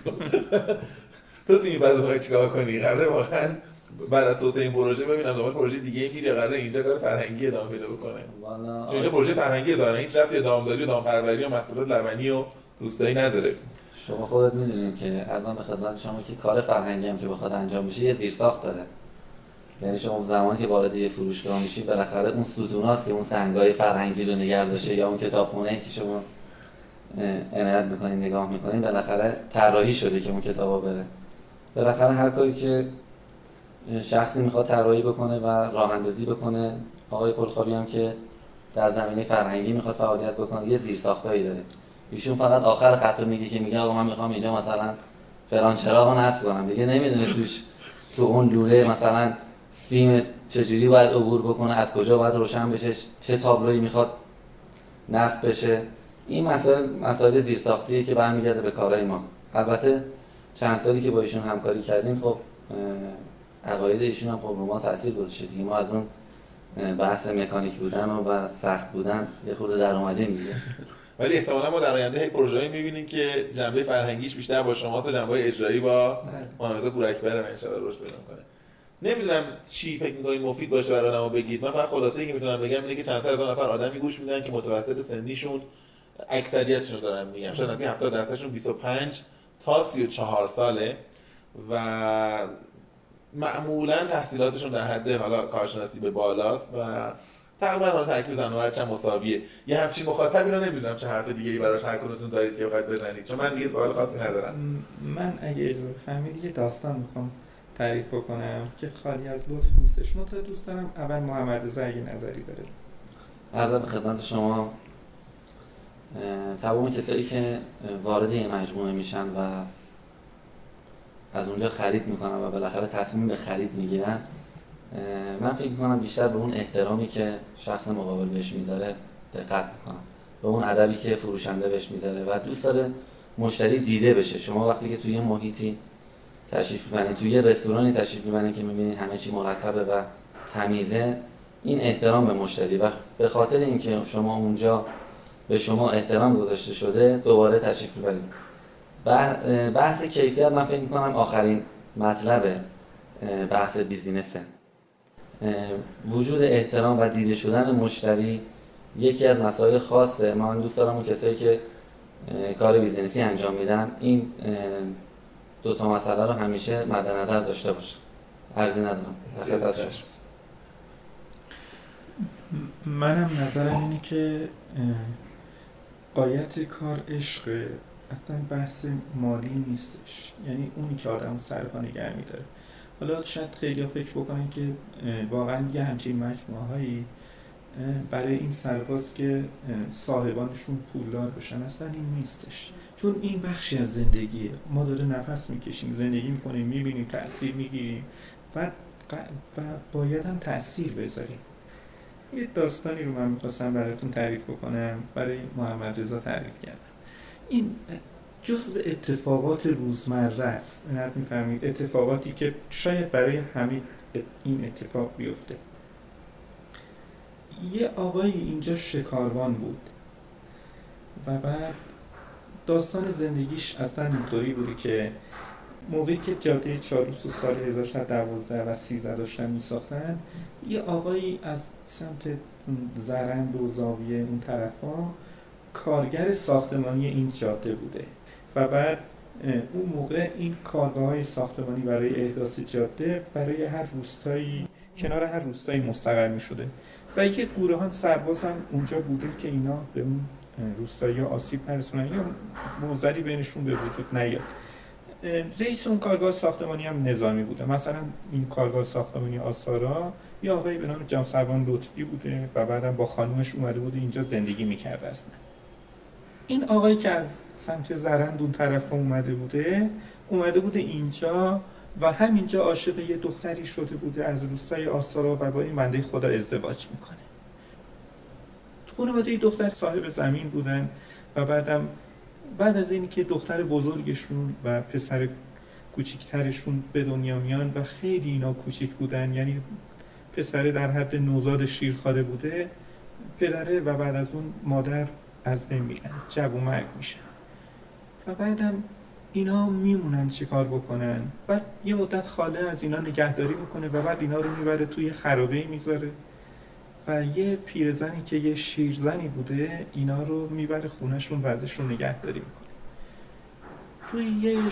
تو این بعد بخوای چیکار کنی؟ قراره واقعا بعد از توسعه این پروژه ببینم دنبال پروژه دیگه میری، قراره اینجا کار فرهنگی ادامه پیدا بکنه؟ والا اینجا پروژه فرهنگی داره، هیچ ربطی به دامداری و دامپروری و محصولات لبنی و روستایی نداره. شما خودت میدونید که ارزم به خدمت شما که کار فرهنگی هم که بخواد انجام بشه یه زیرساخت داره. یعنی شما زمانی که وارد یه فروشگاه میشی بالاخره اون ستوناست که اون سنگای فرهنگی رو نگه داشته، یا اون کتابخونه‌ای که شما عنایت میکنین نگاه میکنین بالاخره طراحی شده که اون کتابا بره. بالاخره هر کاری که شخصی میخواد طراحی بکنه و راه اندازی بکنه، آقای پلخابی هم که در زمینه فرهنگی میخواد فعالیت بکنه یه زیرساختایی داره. ایشون فقط آخر خط رو میگه که میگه آقا من میخوام اینجا مثلا فلان چراغو نصب کنم، دیگه نمیدونه تو اون لوله مثلا سیم چجوری باید عبور بکنه، از کجا باید روشن بشه، چه تابلویی میخواد نصب بشه. این مسائل زیرساختیه که برمیگرده به کارهای ما. البته چند سالی که با ایشون همکاری کردیم، خب عقاید ایشون هم خب رو ما تاثیر گذاشته دیگه. ما از اون بحث مکانیک بودن و سخت بودن یه خورده در اومدیم دیگه. ولی احتمالاً ما در آینده هی پروژه‌ای می‌بینیم که جنبه فرهنگیش بیشتر با شماست و جنبه اجرایی با محمد پورکبر ان شاءالله رشد پیدا کنه. نمیدونم چی فکر می‌کنید مفید باشه برای آدم‌ها بگید. من فقط خلاصه‌ای که میتونم بگم اینه که چند صد هزار نفر آدمی گوش میدن که متوسط سنیشون اکثریتشون دارن میگم شاید نزدیک 70% 25 تا 34 ساله و معمولاً تحصیلاتشون در حد حالا کارشناسی به بالاست و تقریبا حالا ترکیب زن و مرد مساویه. یه همچین مخاطبی رو نمیدونم چه حرف دیگه‌ای براش هر کدومتون دارید که بخواید بزنید، چون من دیگه سوال خاصی ندارم. من اگه اجازه فهمید یه داستان میخوام تعریف بکنم که خالی از لطف نیستش. من تا دوست دارم اول محمد رضا اگه نظری داره. عرض به خدمت شما تمام کسایی که وارد این مجموعه میشن و از اونجا خرید میکنن و بالاخره تصمیم به خرید میگیرن، من فکر میکنم بیشتر به اون احترامی که شخص مقابل بهش میذاره دقت میکنم، به اون ادبی که فروشنده بهش میذاره و دوست داره مشتری دیده بشه. شما وقتی که توی یه محیطی تشریف میبرید، توی یه رستورانی تشریف میبرید که میبینید همه چی مرتبه و تمیزه، این احترام به مشتری و به خاطر اینکه شما اونجا به شما احترام گذاشته شده دوباره تشریف میبرید. بحث کیفیت من فکر میکنم آخرین مطلب بحث بیزینسه. وجود احترام و دیده شدن مشتری یکی از مسائل خاصه. من دوست دارم اون کسایی که کار بیزینسی انجام میدن این دو تا مسئله رو همیشه مد نظر داشته باشن. عرضی ندارم. خدمت شما. منم نظرم اینه که غایت کار عشقه، اصلا بحث مالی نیستش، یعنی اونی که آدم سرپا نگه می‌داره. حالا شاید خیلی فکر بکنن که واقعا یه همچین مجموعه‌هایی برای این سرباز که صاحبانشون پولدار بشن، اصلا این نیستش، چون این بخشی از زندگیه. ما داره نفس میکشیم، زندگی میکنیم، میبینیم، تأثیر میگیریم و باید هم تأثیر بذاریم. یه داستانی رو من میخواستم براتون تعریف بکنم، برای محمد رضا تعریف کردم. این جزء اتفاقات روزمره است، میفهمید؟ اتفاقاتی که شاید برای همه این اتفاق بیفته. یه آقایی اینجا شکاروان بود و بعد داستان زندگیش اصلا اینطوری بوده که موقعی که جاده چالوس و سال 1112 و 13 داشتن میساختن، یه آقایی از سمت زرند و زاویه اون طرفا کارگر ساختمانی این جاده بوده و بعد اون موقع این کارگاه‌های ساختمانی برای احداث جاده برای هر روستایی، کنار هر روستایی مستقر می‌شده و یک گروهان سرباز هم اونجا بوده که اینا به اون روستایی آسیب نرسونن یا موزلی بینشون به وجود نیاد. رئیس اون کارگاه ساختمانی هم نظامی بوده. مثلا این کارگاه ساختمانی آسارا یا آقایی به نام جمسروان لطفی بوده و بعدم با خانومش اومده بوده اینجا زندگی میکرده اصلا. این آقایی که از سمت زرند اون طرف اومده بوده اینجا و همینجا عاشق یه دختری شده بوده از روستای آسارا و با این بنده خدا ازدواج میکنه. خانواده دختر صاحب زمین بودن و بعد از اینی که دختر بزرگشون و پسر کوچیکترشون به دنیا میان و خیلی اینا کوچیک بودن، یعنی پسر در حد نوزاد شیرخواره بوده، پدره و بعد از اون مادر از بین میرن، جوون مرگ میشن و بعدم اینا میمونن چیکار بکنن. بعد یه مدت خاله از اینا نگهداری میکنه و بعد اینا رو میبره توی خرابه‌ای میذاره و یه پیرزنی که یه شیرزنی بوده اینا رو میبره خونهشون و ازشون نگهداری میکنه. توی یه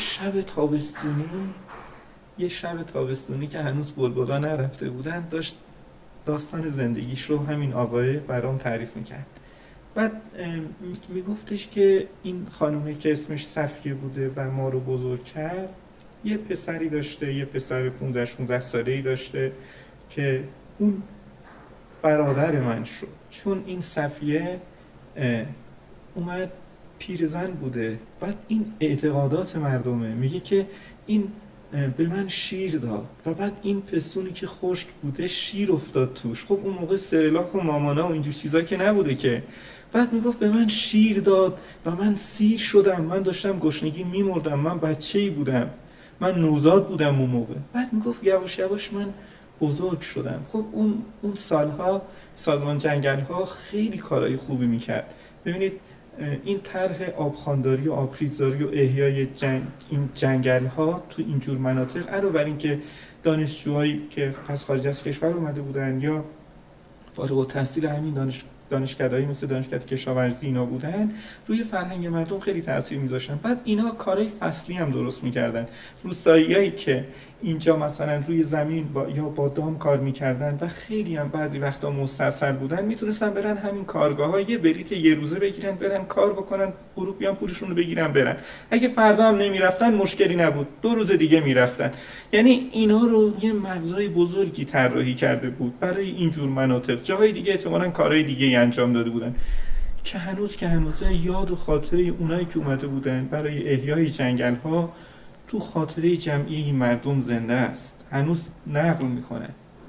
شب تابستونی که هنوز بلبلا نرفته بودن، داشت داستان زندگیش رو همین آقای برام تعریف میکرد. بعد میگفتش که این خانومه که اسمش صفیه بوده و ما رو بزرگ کرد یه پسری داشته، یه پسر 15-16 ساله‌ای داشته که اون برادر من شد، چون این صفیه اومد پیرزن بوده. بعد این اعتقادات مردمه، میگه که این به من شیر داد و بعد این پستونی که خشک بوده شیر افتاد توش. خب اون موقع سرلاک و مامانا و اینجور چیزا که نبوده که. بعد میگفت به من شیر داد و من سیر شدم، من داشتم گشنگی میمردم، من بچه‌ای بودم، من نوزاد بودم اون موقع. بعد میگفت یواش یواش من بزرگ شدم. خب اون سالها سازمان جنگل‌ها خیلی کارهای خوبی میکرد. ببینید این طرح آبخوانداری و آبخیزداری و احیای این جنگل‌ها تو اینجور مناطق علاوه بر این که دانشجوهایی که از خارج از کشور اومده بودن یا فارغ التحصیل همین دانشکدهایی مثل دانشکده کشاورزی اینا بودن، روی فرهنگ مردم خیلی تاثیر میذاشتن. بعد اینا کارهای فصلی هم درست میکردن. روستاییایی که اینجا مثلا روی زمین یا با دام کار میکردن و خیلی هم بعضی وقتا مستعصل بودن، میتونستن برن همین کارگاه‌ها یه بلیت یه روزه بگیرن، برن کار بکنن، غروب بیان پولشون رو بگیرن برن. اگه فردا هم نمیرفتن مشکلی نبود، 2 روز دیگه میرفتن. یعنی اینا رو یه مغزای بزرگی طراحی کرده بود برای اینجور مناطق. جاهای دیگه احتمالاً کارهای دیگه انجام داده بودن که هنوز یاد و خاطره اونایی که اومده بودن برای احیای جنگل‌ها تو خاطره جمعی این مردم زنده است، هنوز نقل میکنه.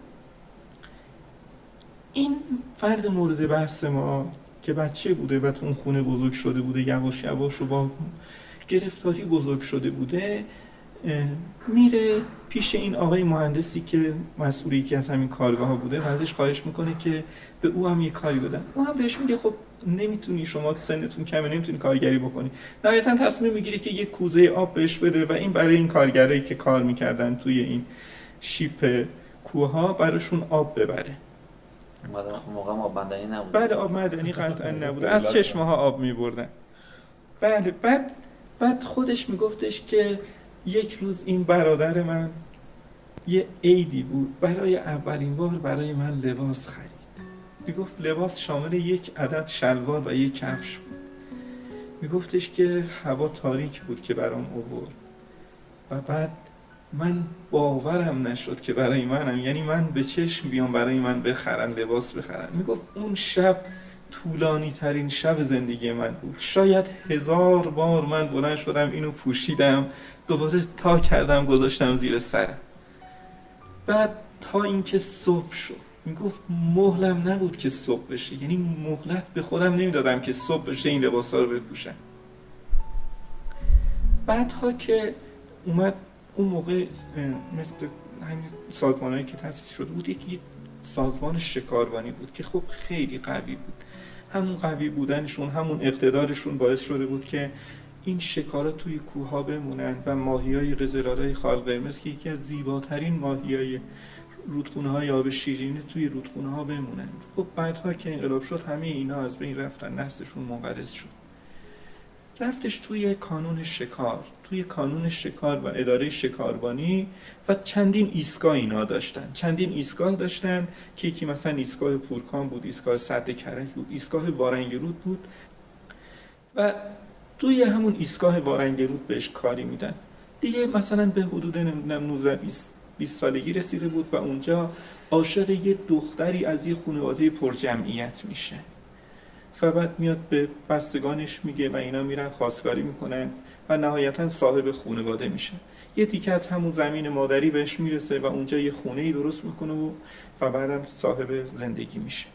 این فرد مورد بحث ما که بچه بوده و تو اون خونه بزرگ شده بوده، یواش یواش و با گرفتاری بزرگ شده بوده، میره پیش این آقای مهندسی که مسئول یکی از همین کارگاه ها بوده و ازش خواهش میکنه که به او هم یه کاری بدن. او هم بهش میگه خب نمیتونی، شما سنتون کمه، نمیتونی کارگری بکنی. نهایتا تصمیم میگیره که یه کوزه آب بهش بده و این برای این کارگرایی که کار میکردن توی این شیپ کوه ها براشون آب ببره. موقع آب معدنی نبود. بعد آب معدنی قطعا نبوده، از چشمه ها آب میبردن. بله. بعد خودش میگفتش که یک روز این برادر من یه عیدی بود، برای اولین بار برای من لباس خرید. میگفت لباس شامل یک عدد شلوار و یک کفش بود. میگفتش که هوا تاریک بود که برام آورد و بعد من باورم نشد که برای منم، یعنی من به چشم بیام برای من بخرن، لباس بخرن. میگفت اون شب طولانی ترین شب زندگی من بود. شاید 1000 بار من بلند شدم اینو پوشیدم، دوباره تا کردم گذاشتم زیر سرم. بعد تا اینکه صبح شد، میگفت مهلم نبود که صبح بشه، یعنی مهلت به خودم نمیدادم که صبح بشه این لباسا رو بپوشم. بعدها که اومد اون موقع مثل همین سازمانهایی که تأسیس شده بود، یکی سازمان شکاروانی بود که خب خیلی قوی بود. همون قوی بودنشون، همون اقتدارشون باعث شده بود که این شکارا توی کوه‌ها بمونن و ماهیای قزل‌آلای خال قرمز که یکی از زیباترین ماهیای رودخونه‌های آب شیرین توی رودخونه‌ها بمونن. خب بعدها که انقلاب شد همه اینا از بین رفتن، نسلشون منقرض شد. رفتش توی کانون شکار و اداره شکاروانی و چندین ایستگاه اینا داشتن. چندین ایستگاه داشتن که یکی مثلا ایستگاه پورکان بود، ایستگاه سد کرج بود، ایستگاه وارنگرود بود و توی همون ایستگاه وارنگرود بهش کاری میدن. دیگه مثلا به حدود 19-20 سالگی رسیده بود و اونجا عاشق یه دختری از یه خانواده پرجمعیت میشه و بعد میاد به بستگانش میگه و اینا میرن خواستگاری میکنن و نهایتا صاحب خانواده میشه. یه تیکه از همون زمین مادری بهش میرسه و اونجا یه خونه‌ای درست میکنه و بعدم صاحب زندگی میشه.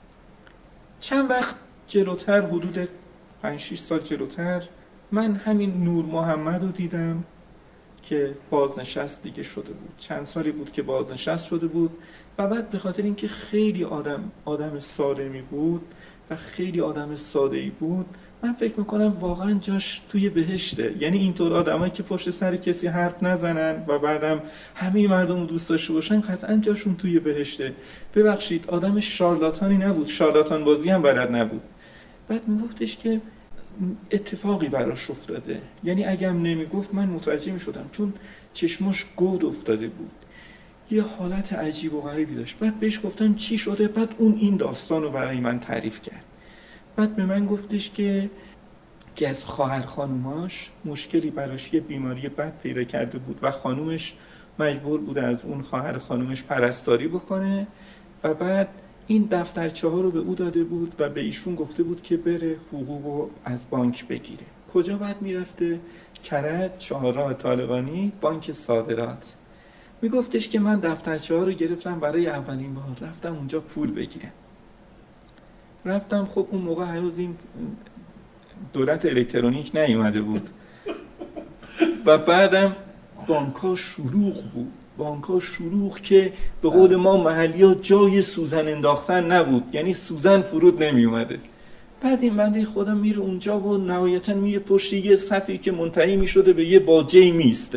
چند وقت جلوتر، حدود 5-6 سال جلوتر، من همین نور محمد رو دیدم که بازنشست دیگه شده بود. چند سالی بود که بازنشست شده بود و بعد به خاطر اینکه خیلی آدم سالمی بود و خیلی آدم ساده‌ای بود، من فکر میکنم واقعا جاش توی بهشته. یعنی اینطور آدمایی که پشت سر کسی حرف نزنن و بعدم همه مردم رو دوست داشته باشن، قطعا جاشون توی بهشته. ببخشید آدم شارلاتانی نبود، شارلاتان بازی هم بلد نبود. بعد میگفتش که اتفاقی براش افتاده، یعنی اگه هم نمیگفت من متوجه میشدم، چون چشماش گود افتاده بود، یه حالت عجیب و غریبی داشت. بعد بهش گفتم چی شده؟ بعد اون این داستان رو برای من تعریف کرد. بعد به من گفتش که از خواهر خانوماش مشکلی براش، یه بیماری بد پیدا کرده بود و خانومش مجبور بوده از اون خواهر خانومش پرستاری بکنه و بعد این دفترچه ها رو به او داده بود و به ایشون گفته بود که بره حقوقو از بانک بگیره. کجا بعد میرفته؟ کرج، چهارراه طالقانی، بانک صادرات. میگفتش که من دفترچه ها رو گرفتم برای اولین بار، رفتم اونجا پول بگیرم. رفتم، خب اون موقع هنوز این دولت الکترونیک نیومده بود و بعدم بانک‌ها شلوغ بود، بانک‌ها شلوغ که به قول ما محلی‌ها جای سوزن انداختن نبود، یعنی سوزن فرود نمی اومده. بعد این بنده خودم میره اونجا و نهایتاً میره پشت یه صفی که منتهی میشده به یه باجه‌ای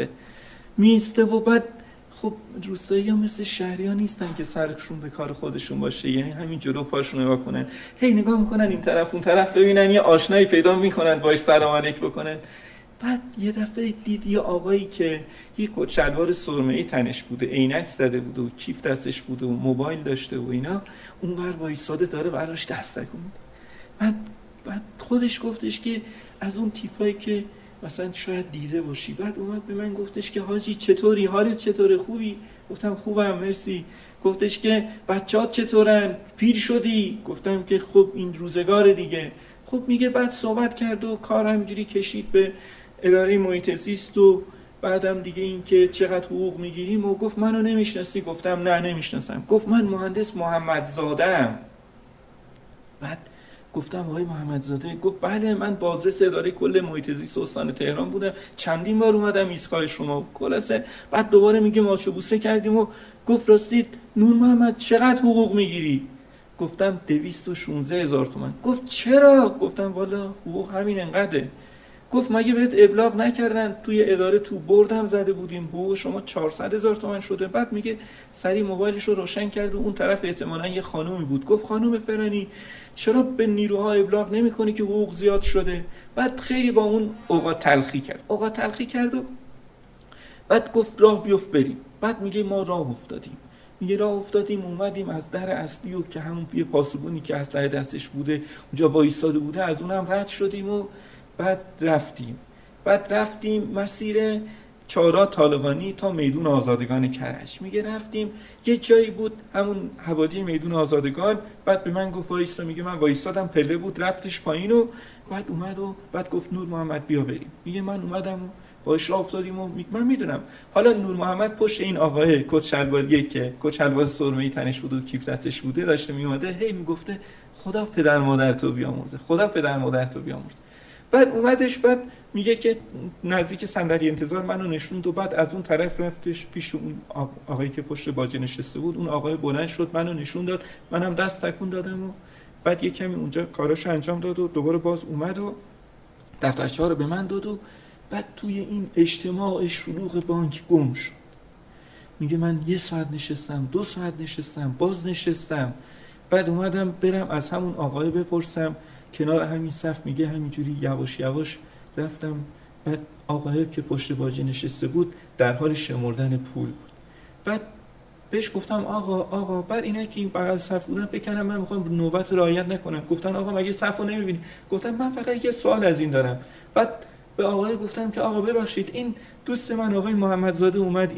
میسته و بعد خب روستایی‌ها مثل شهری‌ها نیستن که سرشون به کار خودشون باشه، یعنی همین جلو پاشون نگاه کنن، هی نگاه میکنن این طرف اون طرف ببینن یه آشنایی پیدا میکنن باش سلام علیک بکنن. بعد یه دفعه دید یه آقایی که یه کت شلوار سرمه‌ای تنش بوده، عینک زده بوده و کیف دستش بوده و موبایل داشته و اینا، اونور وایساده داره براش دست تکون. بعد خودش گفتش که از اون تیپایی که مثلا شاید دیده باشی. بعد اومد به من گفتش که حاجی چطوری، حالت چطوره، خوبی؟ گفتم خوبم مرسی. گفتش که بچه‌هات چطورن، پیر شدی؟ گفتم که خب این روزگار دیگه. خب میگه بعد صحبت کرد و کار همینجوری کشید به اداره محیط زیست و بعدم دیگه این که چقدر حقوق میگیریم و گفت منو نمیشناسی؟ گفتم نه نمیشناسم. گفت من مهندس محمدزاده‌ام. بعد گفتم آقای محمدزاده؟ گفت بله من بازرس اداره کل محیط زیست استان تهران بودم، چندین بار اومدم ایستگاه شما. خلاصه بعد دوباره میگه ماچو بوسه کردیم و گفت راستید نور محمد چقدر حقوق میگیری؟ گفتم 216,000 تومان. گفت چرا؟ گفتم والا حقوق همین انقدره. گفت مگه بهت ابلاغ نکردن؟ توی اداره تو بردم زده بودیم حقوق شما 400,000 تومان شده. بعد میگه سری موبایلش رو روشن کرد و اون طرف احتمالاً یه خانومی بود. گفت خانم فرانی چرا به نیروها ابلاغ نمی‌کنی که حقوق زیاد شده؟ بعد خیلی با اون اوقات تلخی کرد و بعد گفت راه بیفت بریم. بعد میگه ما راه افتادیم اومدیم از در اصلی و که همون یه پاسبونی که اسلحه دستش بوده اونجا وایساده بوده از اونم رد شدیم و بعد رفتیم مسیر چهارراه طالقانی تا میدون آزادگان کرج. میگه رفتیم یه جایی بود همون حوالی میدون آزادگان. بعد به من گفت وایسا. میگه من وایسادم، پله بود رفتش پایین و بعد اومد و بعد گفت نور محمد بیا بریم. میگه من اومدم باش راه افتادیم و من میدونم حالا نور محمد پشت این آقای کت شلواریه که کت شلوار سرمه‌ای تنش بود و کیف دستش بوده داشته میومده هی میگفته خدا پدر مادر تو بیامرزه. بعد اومدش. بعد میگه که نزدیک صندلی انتظار منو نشوند و بعد از اون طرف رفتش پیش اون آقایی که پشت باجه نشسته بود. اون آقای بلند شد منو نشون داد، منم دست تکون دادم و بعد یه کمی اونجا کاراشو انجام داد و دوباره باز اومد و دفترچه‌ها رو به من داد و بعد توی این اجتماع شلوغ بانک گم شد. میگه من 1 ساعت نشستم، 2 ساعت نشستم، باز نشستم. بعد اومدم برم از همون آقای بپرسم کنار همین صف. میگه همینجوری یواش یواش رفتم. بعد آقای که پشت باجه نشسته بود در حال شمردن پول بود. بعد بهش گفتم آقا بعد اینا که این بغل صف بودن فکر کردم من میخوام نوبت رعایت نکنم. گفتن آقا مگه صفو نمیبینی؟ گفتم من فقط یه سوال از این دارم. بعد به آقای گفتم که آقا ببخشید این دوست من آقای محمدزاده اومد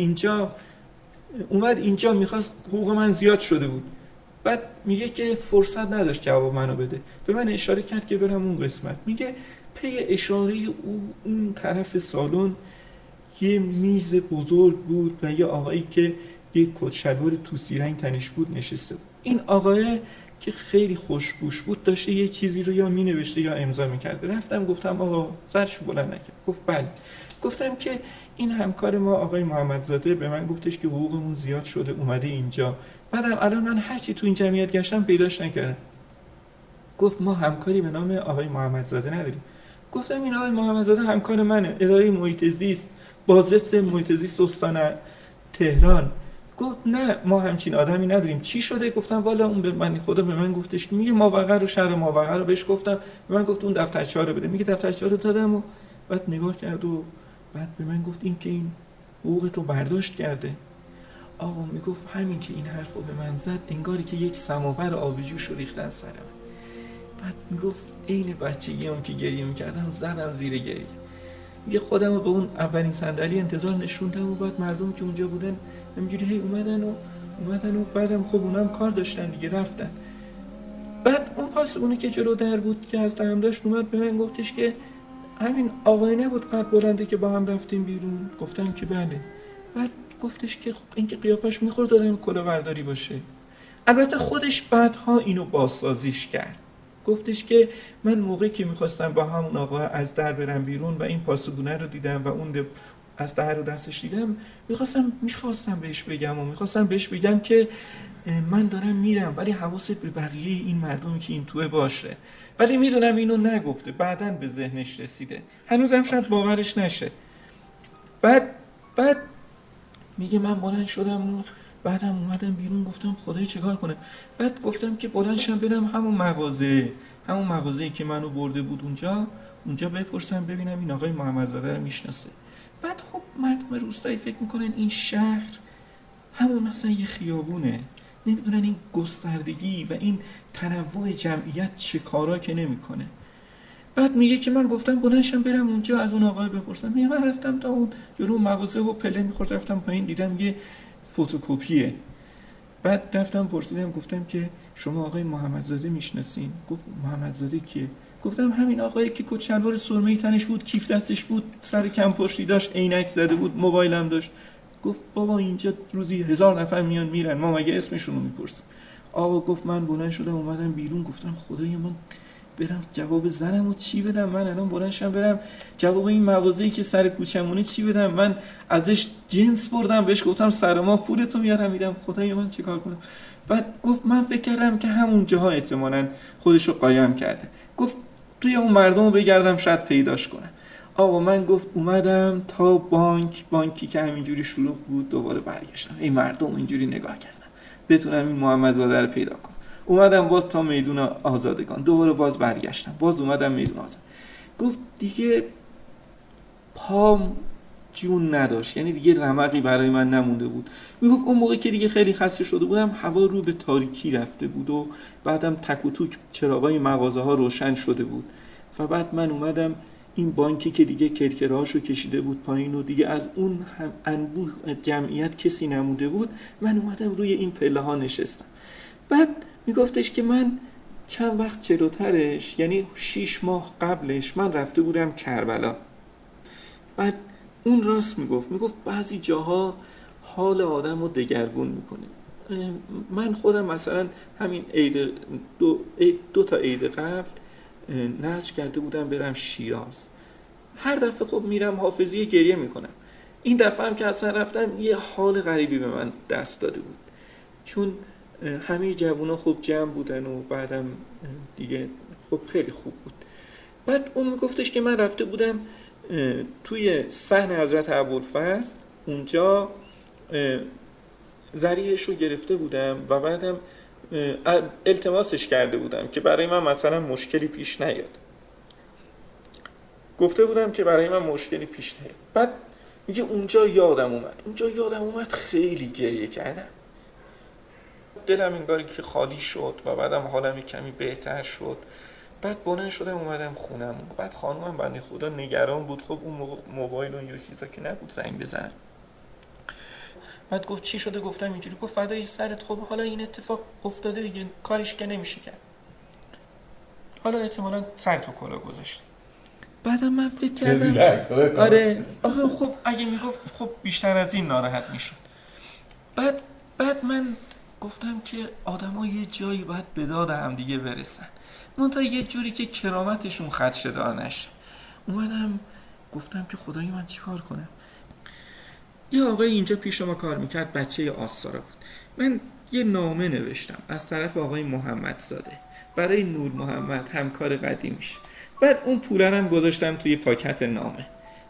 اینجا میخواست حقوق من زیاد شده بود. بعد میگه که فرصت نداشت جواب منو بده. به من اشاره کرد که برم اون قسمت. میگه پی اشاره اون طرف سالن یه میز بزرگ بود و یه آقایی که یه کت شلوار توسی رنگ تنش بود نشسته بود. این آقای که خیلی خوشبوش بود داشته یه چیزی رو یا مینوشته یا امضا میکرد. رفتم گفتم آقا سرشو بلند نکرد. گفت بله. گفتم که این همکار ما آقای محمدزاده به من گفتش که حقوقمون زیاد شده اومده اینجا. بعدم الان من هرچی تو این جمعیت گشتم پیداش نکردم. گفت ما همکاری به نام آقای محمدزاده نداریم. گفتم این آقای محمدزاده همکار منه، اداره محیط زیست، بازرس محیط زیست استان تهران. گفت نه ما همچین آدمی نداریم. چی شده؟ گفتم والا اون به من گفتش که میگه ماوقع رو شهر ماوقع رو بهش گفتم. به من گفت اون دفترچه‌ها رو بده. میگه دفترچه‌ها رو دادم و بعد نگاه کرد و بعد به من گفت این که این حقوق تو برداشت کرده. آقا میگفت همین که این حرفو به من زد انگاری که یک سماور آبجوش رو ریختن سرم. بعد میگفت عین بچگیام که گریه میکردم زدم زیر گریه. میگه خودم رو به اون اولین صندلی انتظار نشوندم و بعد مردم که اونجا بودن همینجوری هی اومدن و بعدم خب اونم کار داشتن دیگه رفتن. بعد اون پاسبونی که جلو در بود که از تهم داشت اومد به من گفتش که همین آقای نبود قد بلنده که با هم رفتیم بیرون؟ گفتم که بله. بعد گفتش که این که قیافش میخورد دادم کلاهبرداری باشه. البته خودش بعدها اینو بازسازیش کرد. گفتش که من موقعی که میخواستم با همون آقا از در برم بیرون و این پاسبونه رو دیدم و اون از در رو دستش دیدم میخواستم بهش بگم که من دارم میرم ولی حواست به بقیه این مردمی که این توه باشه. ولی میدونم اینو نگفته، بعداً به ذهنش رسیده، هنوزم شاید باورش نشه. بعد میگه من بلند شدم و بعدم اومدم بیرون گفتم خدای چیکار کنم. بعد گفتم که بلند شم برم همون مغازه‌ای که منو برده بود اونجا بپرسم ببینم این آقای محمدزاده رو میشناسه. بعد خب مردم روستایی فکر میکنن این شهر همون مثلا یه خیابونه، نمیدونن این گستردگی و این تنوع جمعیت چه کارا که نمیکنه. بعد میگه که من گفتم بلند شم برم اونجا از اون آقای بپرسم. میگه من رفتم تا اون جلو مغازه و پله میخورد رفتم پایین دیدم یه فتوکپیه. بعد رفتم پرسیدم گفتم که شما آقای محمدزاده میشناسین؟ گفت محمدزاده کیه؟ گفتم همین آقایی که کت شلوار سرمه‌ای تنش بود، کیف دستش بود، سر کم پشتی داشت، عینک زده بود، موبایلم داشت. گفت بابا اینجا روزی 1000 نفر میان میرن، ما مگه اسمشون رو میپرسیم؟ آقا گفت من بلند شدم اومدم بیرون، گفتم خدایا من برم جواب زنمو چی بدم؟ من الان بلند شم برم جواب این مغازه‌ای که سر کوچمونه چی بدم؟ من ازش جنس بردم، بهش گفتم سر ما پولتو میارم میدم، خدایا من چیکار کنم؟ بعد گفت من فکر کردم که همون جاها احتمالاً خودشو قایم کرده. گفت توی اون مردمو بگردم شاید پیداش کنم. آقا من گفت اومدم تا بانکی که همینجوری شلوغ بود دوباره برگشتم، این مردم اینجوری نگاه کردم بتونم این محمدزاده رو پیدا کنم. اومدم باز تا میدون آزادگان، دوباره باز برگشتم، باز اومدم میدون آزاد. گفت دیگه پام جون نداشت، یعنی دیگه رمقی برای من نمونده بود. میگفت اون موقع که دیگه خیلی خسته شده بودم، هوا رو به تاریکی رفته بود و بعدم تک و توک چراغای مغازه ها روشن شده بود و بعد من اومدم این بانکی که دیگه کرکرهاشو کشیده بود پایین و دیگه از اون انبوه جمعیت کسی نمونده بود، من اومدم روی این پله ها نشستم. بعد میگفتش که من چند وقت جلوترش، یعنی 6 ماه قبلش من رفته بودم کربلا. بعد اون راست میگفت بعضی جاها حال آدم رو دگرگون میکنه. من خودم مثلا همین دو تا عید قبل نذر کرده بودم برم شیراز. هر دفعه خب میرم حافظی گریه میکنم. این دفعه هم که اصلا رفتم یه حال غریبی به من دست داده بود، چون همه جوونا خب جمع بودن و بعدم دیگه خب خیلی خوب بود. بعد اون میگفتش که من رفته بودم توی صحن حضرت ابوالفضل، اونجا ذریعش رو گرفته بودم و بعدم التماسش کرده بودم که برای من مثلا مشکلی پیش نیاد. گفته بودم که برای من مشکلی پیش نیاد. بعد میگه اونجا یادم اومد خیلی گریه کردم. دلم انگاری که خالی شد و بعدم حالم کمی بهتر شد. بعد بلند شدم اومدم خونم. بعد خانومم بنده خدا نگران بود، خب اون موبایل و یا چیزا که نبود زنگ بزنه. بعد گفت چی شده؟ گفتم اینجوری. گفت فدای سرت، خب حالا این اتفاق افتاده دیگه، کاریش که نمیشه کرد، حالا احتمالاً سر تو کلا گذاشت. بعدم من فکر کردم آره آخه خب اگه میگفت خب بیشتر از این ناراحت میشد. بعد من گفتم که آدم‌ها یه جایی باید به داد هم دیگه برسن، منتها یه جوری که کرامتشون خدشه دار نشه. اومدم گفتم که خدای من چیکار کنم. یه آقای اینجا پیش ما کار میکرد، بچه آستارا بود. من یه نامه نوشتم از طرف آقای محمدزاده برای نور محمد، همکار قدیمیش. بعد اون پوله رو هم گذاشتم توی پاکت نامه.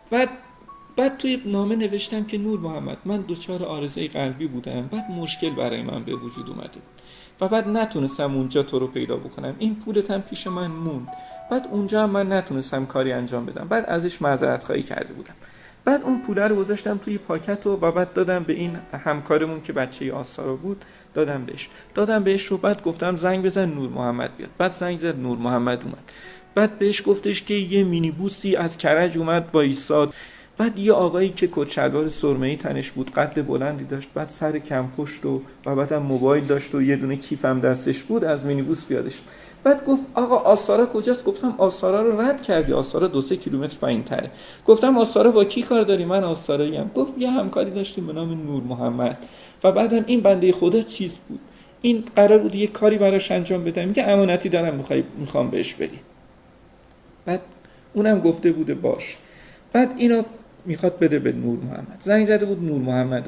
بعد توی نامه نوشتم که نور محمد، من دچار عارضه قلبی بودم، بعد مشکل برای من به وجود اومده بود و بعد نتونستم اونجا تو رو پیدا بکنم، این پولت هم پیش من موند. بعد اونجا هم من نتونستم کاری انجام بدم، بعد ازش معذرت خواهی کرده بودم. بعد اون پوله رو گذاشتم توی پاکت و بعد دادم به این همکارمون که بچه آستارا بود، دادم بهش رو. بعد گفتم زنگ بزن نور محمد بیاد. بعد زنگ زد، نور محمد اومد. بعد بهش گفتش که یه مینیبوسی از کرج اومد با ایستاد. بعد یه آقایی که کت شلوار سرمه‌ای تنش بود، قد بلندی داشت، بعد سر کم پشت و بعدم موبایل داشت و یه دونه کیفم دستش بود، از مینیبوس پیادش. بعد گفت آقا آستارا کجاست؟ گفتم آستارا رو رد کردی، آستارا 2-3 کیلومتر پایین‌تره. گفتم آستارا با کی کار داری؟ من آستاراییم. گفت یه همکاری داشتیم به نام نور محمد و بعدم این بنده خدا چیز بود، این قرار بود یه کاری براش انجام بدم، میگه امانتی دارم میخوام بهش بدی. بعد اونم گفته بوده باش. بعد اینو میخواد بده به نور محمد. زنگ زده بود نور محمد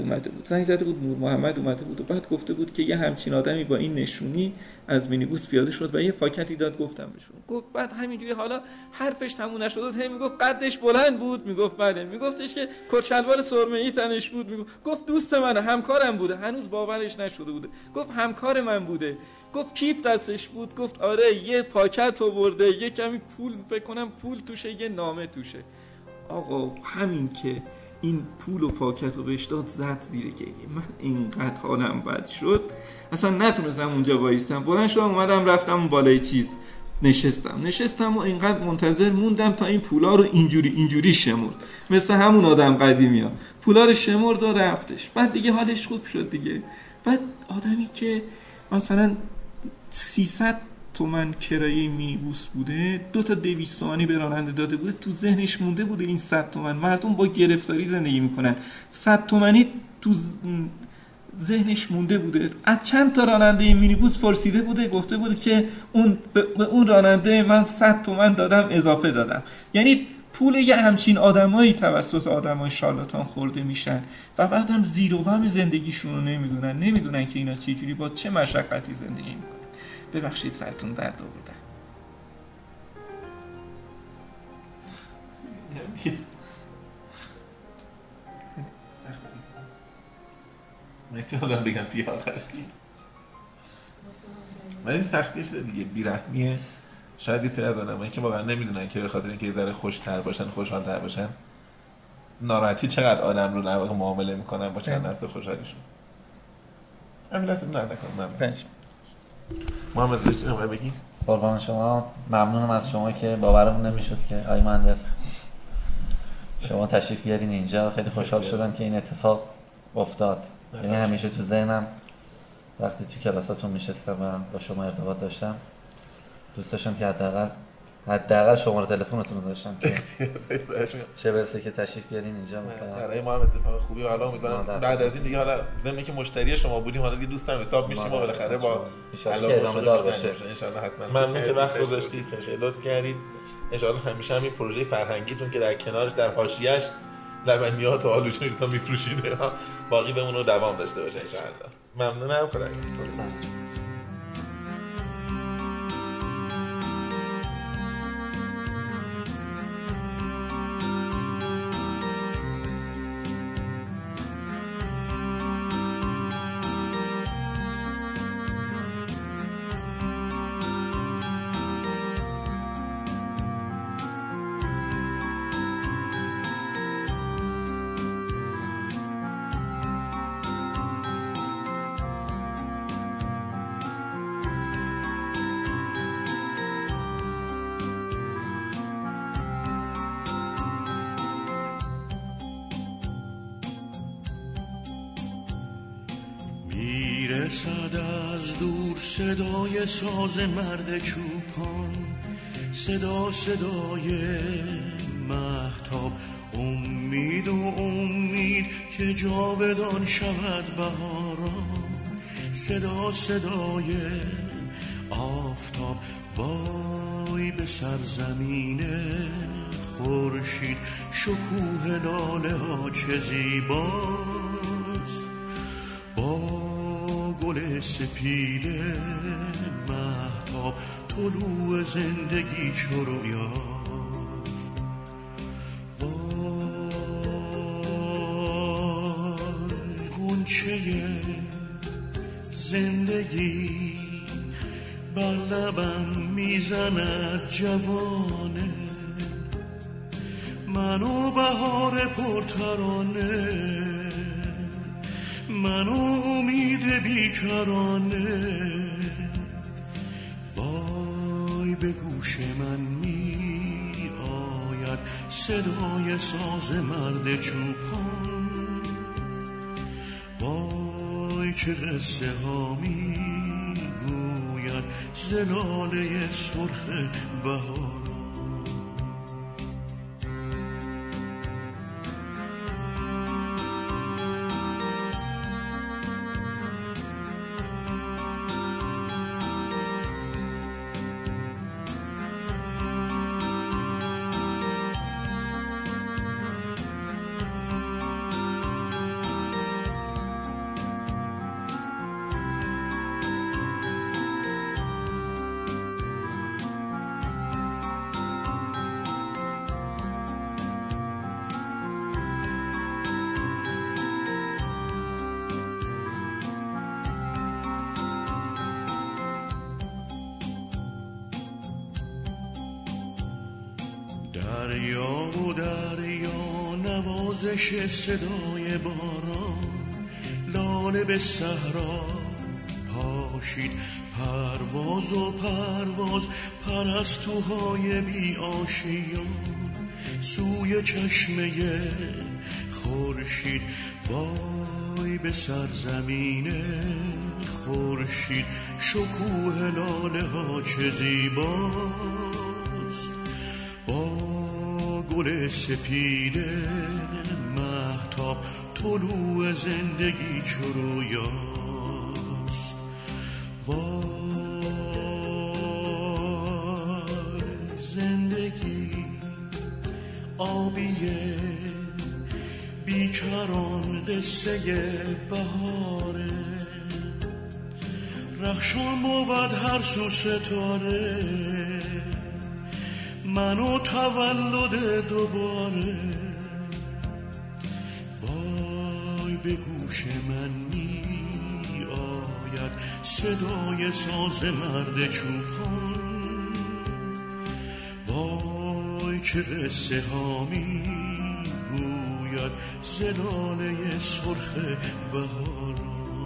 اومده بود و بعد گفته بود که یه همچین آدمی با این نشونی از مینیبوس پیاده شد و یه پاکتی داد. گفتم بهشون. گفت بعد همینجوری حالا حرفش تموم نشد، هی میگفت قدش بلند بود، میگفت بله، میگفتش که کت شلوار سرمه‌ای تنش بود، گفت دوست منه، همکارم بوده، هنوز باورش نشده بوده. گفت همکار من بوده. گفت کیف دستش بود. گفت آره یه پاکت آورده، یه کمی پول، فکر کنم پول توشه، یه نامه توشه. آقا همین که این پول و پاکت رو بهش داد زد زیر گریه. من اینقدر حالم بد شد اصلا نتونستم اونجا وایستم. بلند شدم اومدم رفتم اون بالای چیز نشستم و اینقدر منتظر موندم تا این پولا رو اینجوری شمرد، مثل همون آدم قدیمی ها پولا رو شمرد و رفتش. بعد دیگه حالش خوب شد دیگه. بعد آدمی که مثلا 300 تومن کرایه مینیبوس بوده، 2 تا 200 تومانی به راننده داده بوده، تو ذهنش مونده بوده این 100 تومن. مردم با گرفتاری زندگی میکنن، 100 تومانی تو ذهنش مونده بوده. از چند تا راننده مینیبوس پرسیده بوده، گفته بوده که به اون راننده من 100 تومن دادم اضافه دادم. یعنی پول یه همچین آدمایی توسط آدمای شارلاتان خورده میشن و بعدم زیر و بم زندگیشون رو نمیدونن که اینا چجوری با چه مشقتی زندگی میکنن. ببخشید سرتون درد آوردم. میتونم بگم دیگه آخرش دیگه ولی سختیش دیگه بیرحمیه. شاید یه سری از آدمایی که واقعا نمیدونن که به خاطر اینکه یه ذره خوش‌تر باشن، خوشحال‌تر باشن، ناراحتی چقدر آدم رو در واقع معامله میکنن با چند نفس خوشحالیشون. همین لازم نکنم. محمد چی نمی‌خوای بگی؟ قربان شما، ممنونم از شما که باورم نمیشد که آقای مهندس شما تشریف بیارین اینجا. خیلی خوشحال شدم که این اتفاق افتاد. یعنی همیشه تو ذهنم وقتی تو کلاساتون میشستم و با شما ارتباط داشتم دوست داشتم که حداقل شماره تلفنتون رو داشتم که چه برسه که تشریف بیارین اینجا. برای ما هم اتفاق خوبی و حالا امیدوارم بعد از این دیگه حالا ضمن که مشتری شما بودیم حالا دیگه دوستم حساب میشیم و بالاخره با علاقه ادامه دار باشه ان شاء الله. حتما ممنون که وقت گذاشتید، خیلی لطف کردید. ان شاء الله همیشه همین پروژه فرهنگیتون که در کنارش در حاشیه‌اش لبنیات و آلوچه رو میفروشید باقی بمونه و دوام داشته باشه ان شاء الله. ممنونم. خدا نگهدار. میرسد از دور صدای ساز مرد چوپان، صدای مهتاب، امید که جاودان شود بهاران، صدای آفتاب، وای به سرزمین خورشید، شکوه لاله ها چه زیباست، با گل سپید مهتاب طلوع زندگی چو رویاست. وای غنچه زندگی بر لبم میزند جوانه، منو بهار پرترانه، منو امید بیکرانه. وای به گوش من می آید صدای ساز مرد چوپان، وای چه قصه ها می گوید ز لاله سرخ بهار. دریا نوازش صدای باران، لاله به صحرا پاشید، پرواز پرستوهای بی آشیان، سوی چشمه خورشید، وای به سرزمین خورشید، شکوه لاله ها چه زیباست، با گل سپید مهتاب طلوع زندگی چو رویاست. وای زندگی آبیه، بیکران قصه بهاره، رخشان بود هر سو ستاره، منو تولد دوباره. وای به گوش من می آید صدای ساز مرد چوپان، وای چه قصه ها می گوید زلاله سرخ بهاران.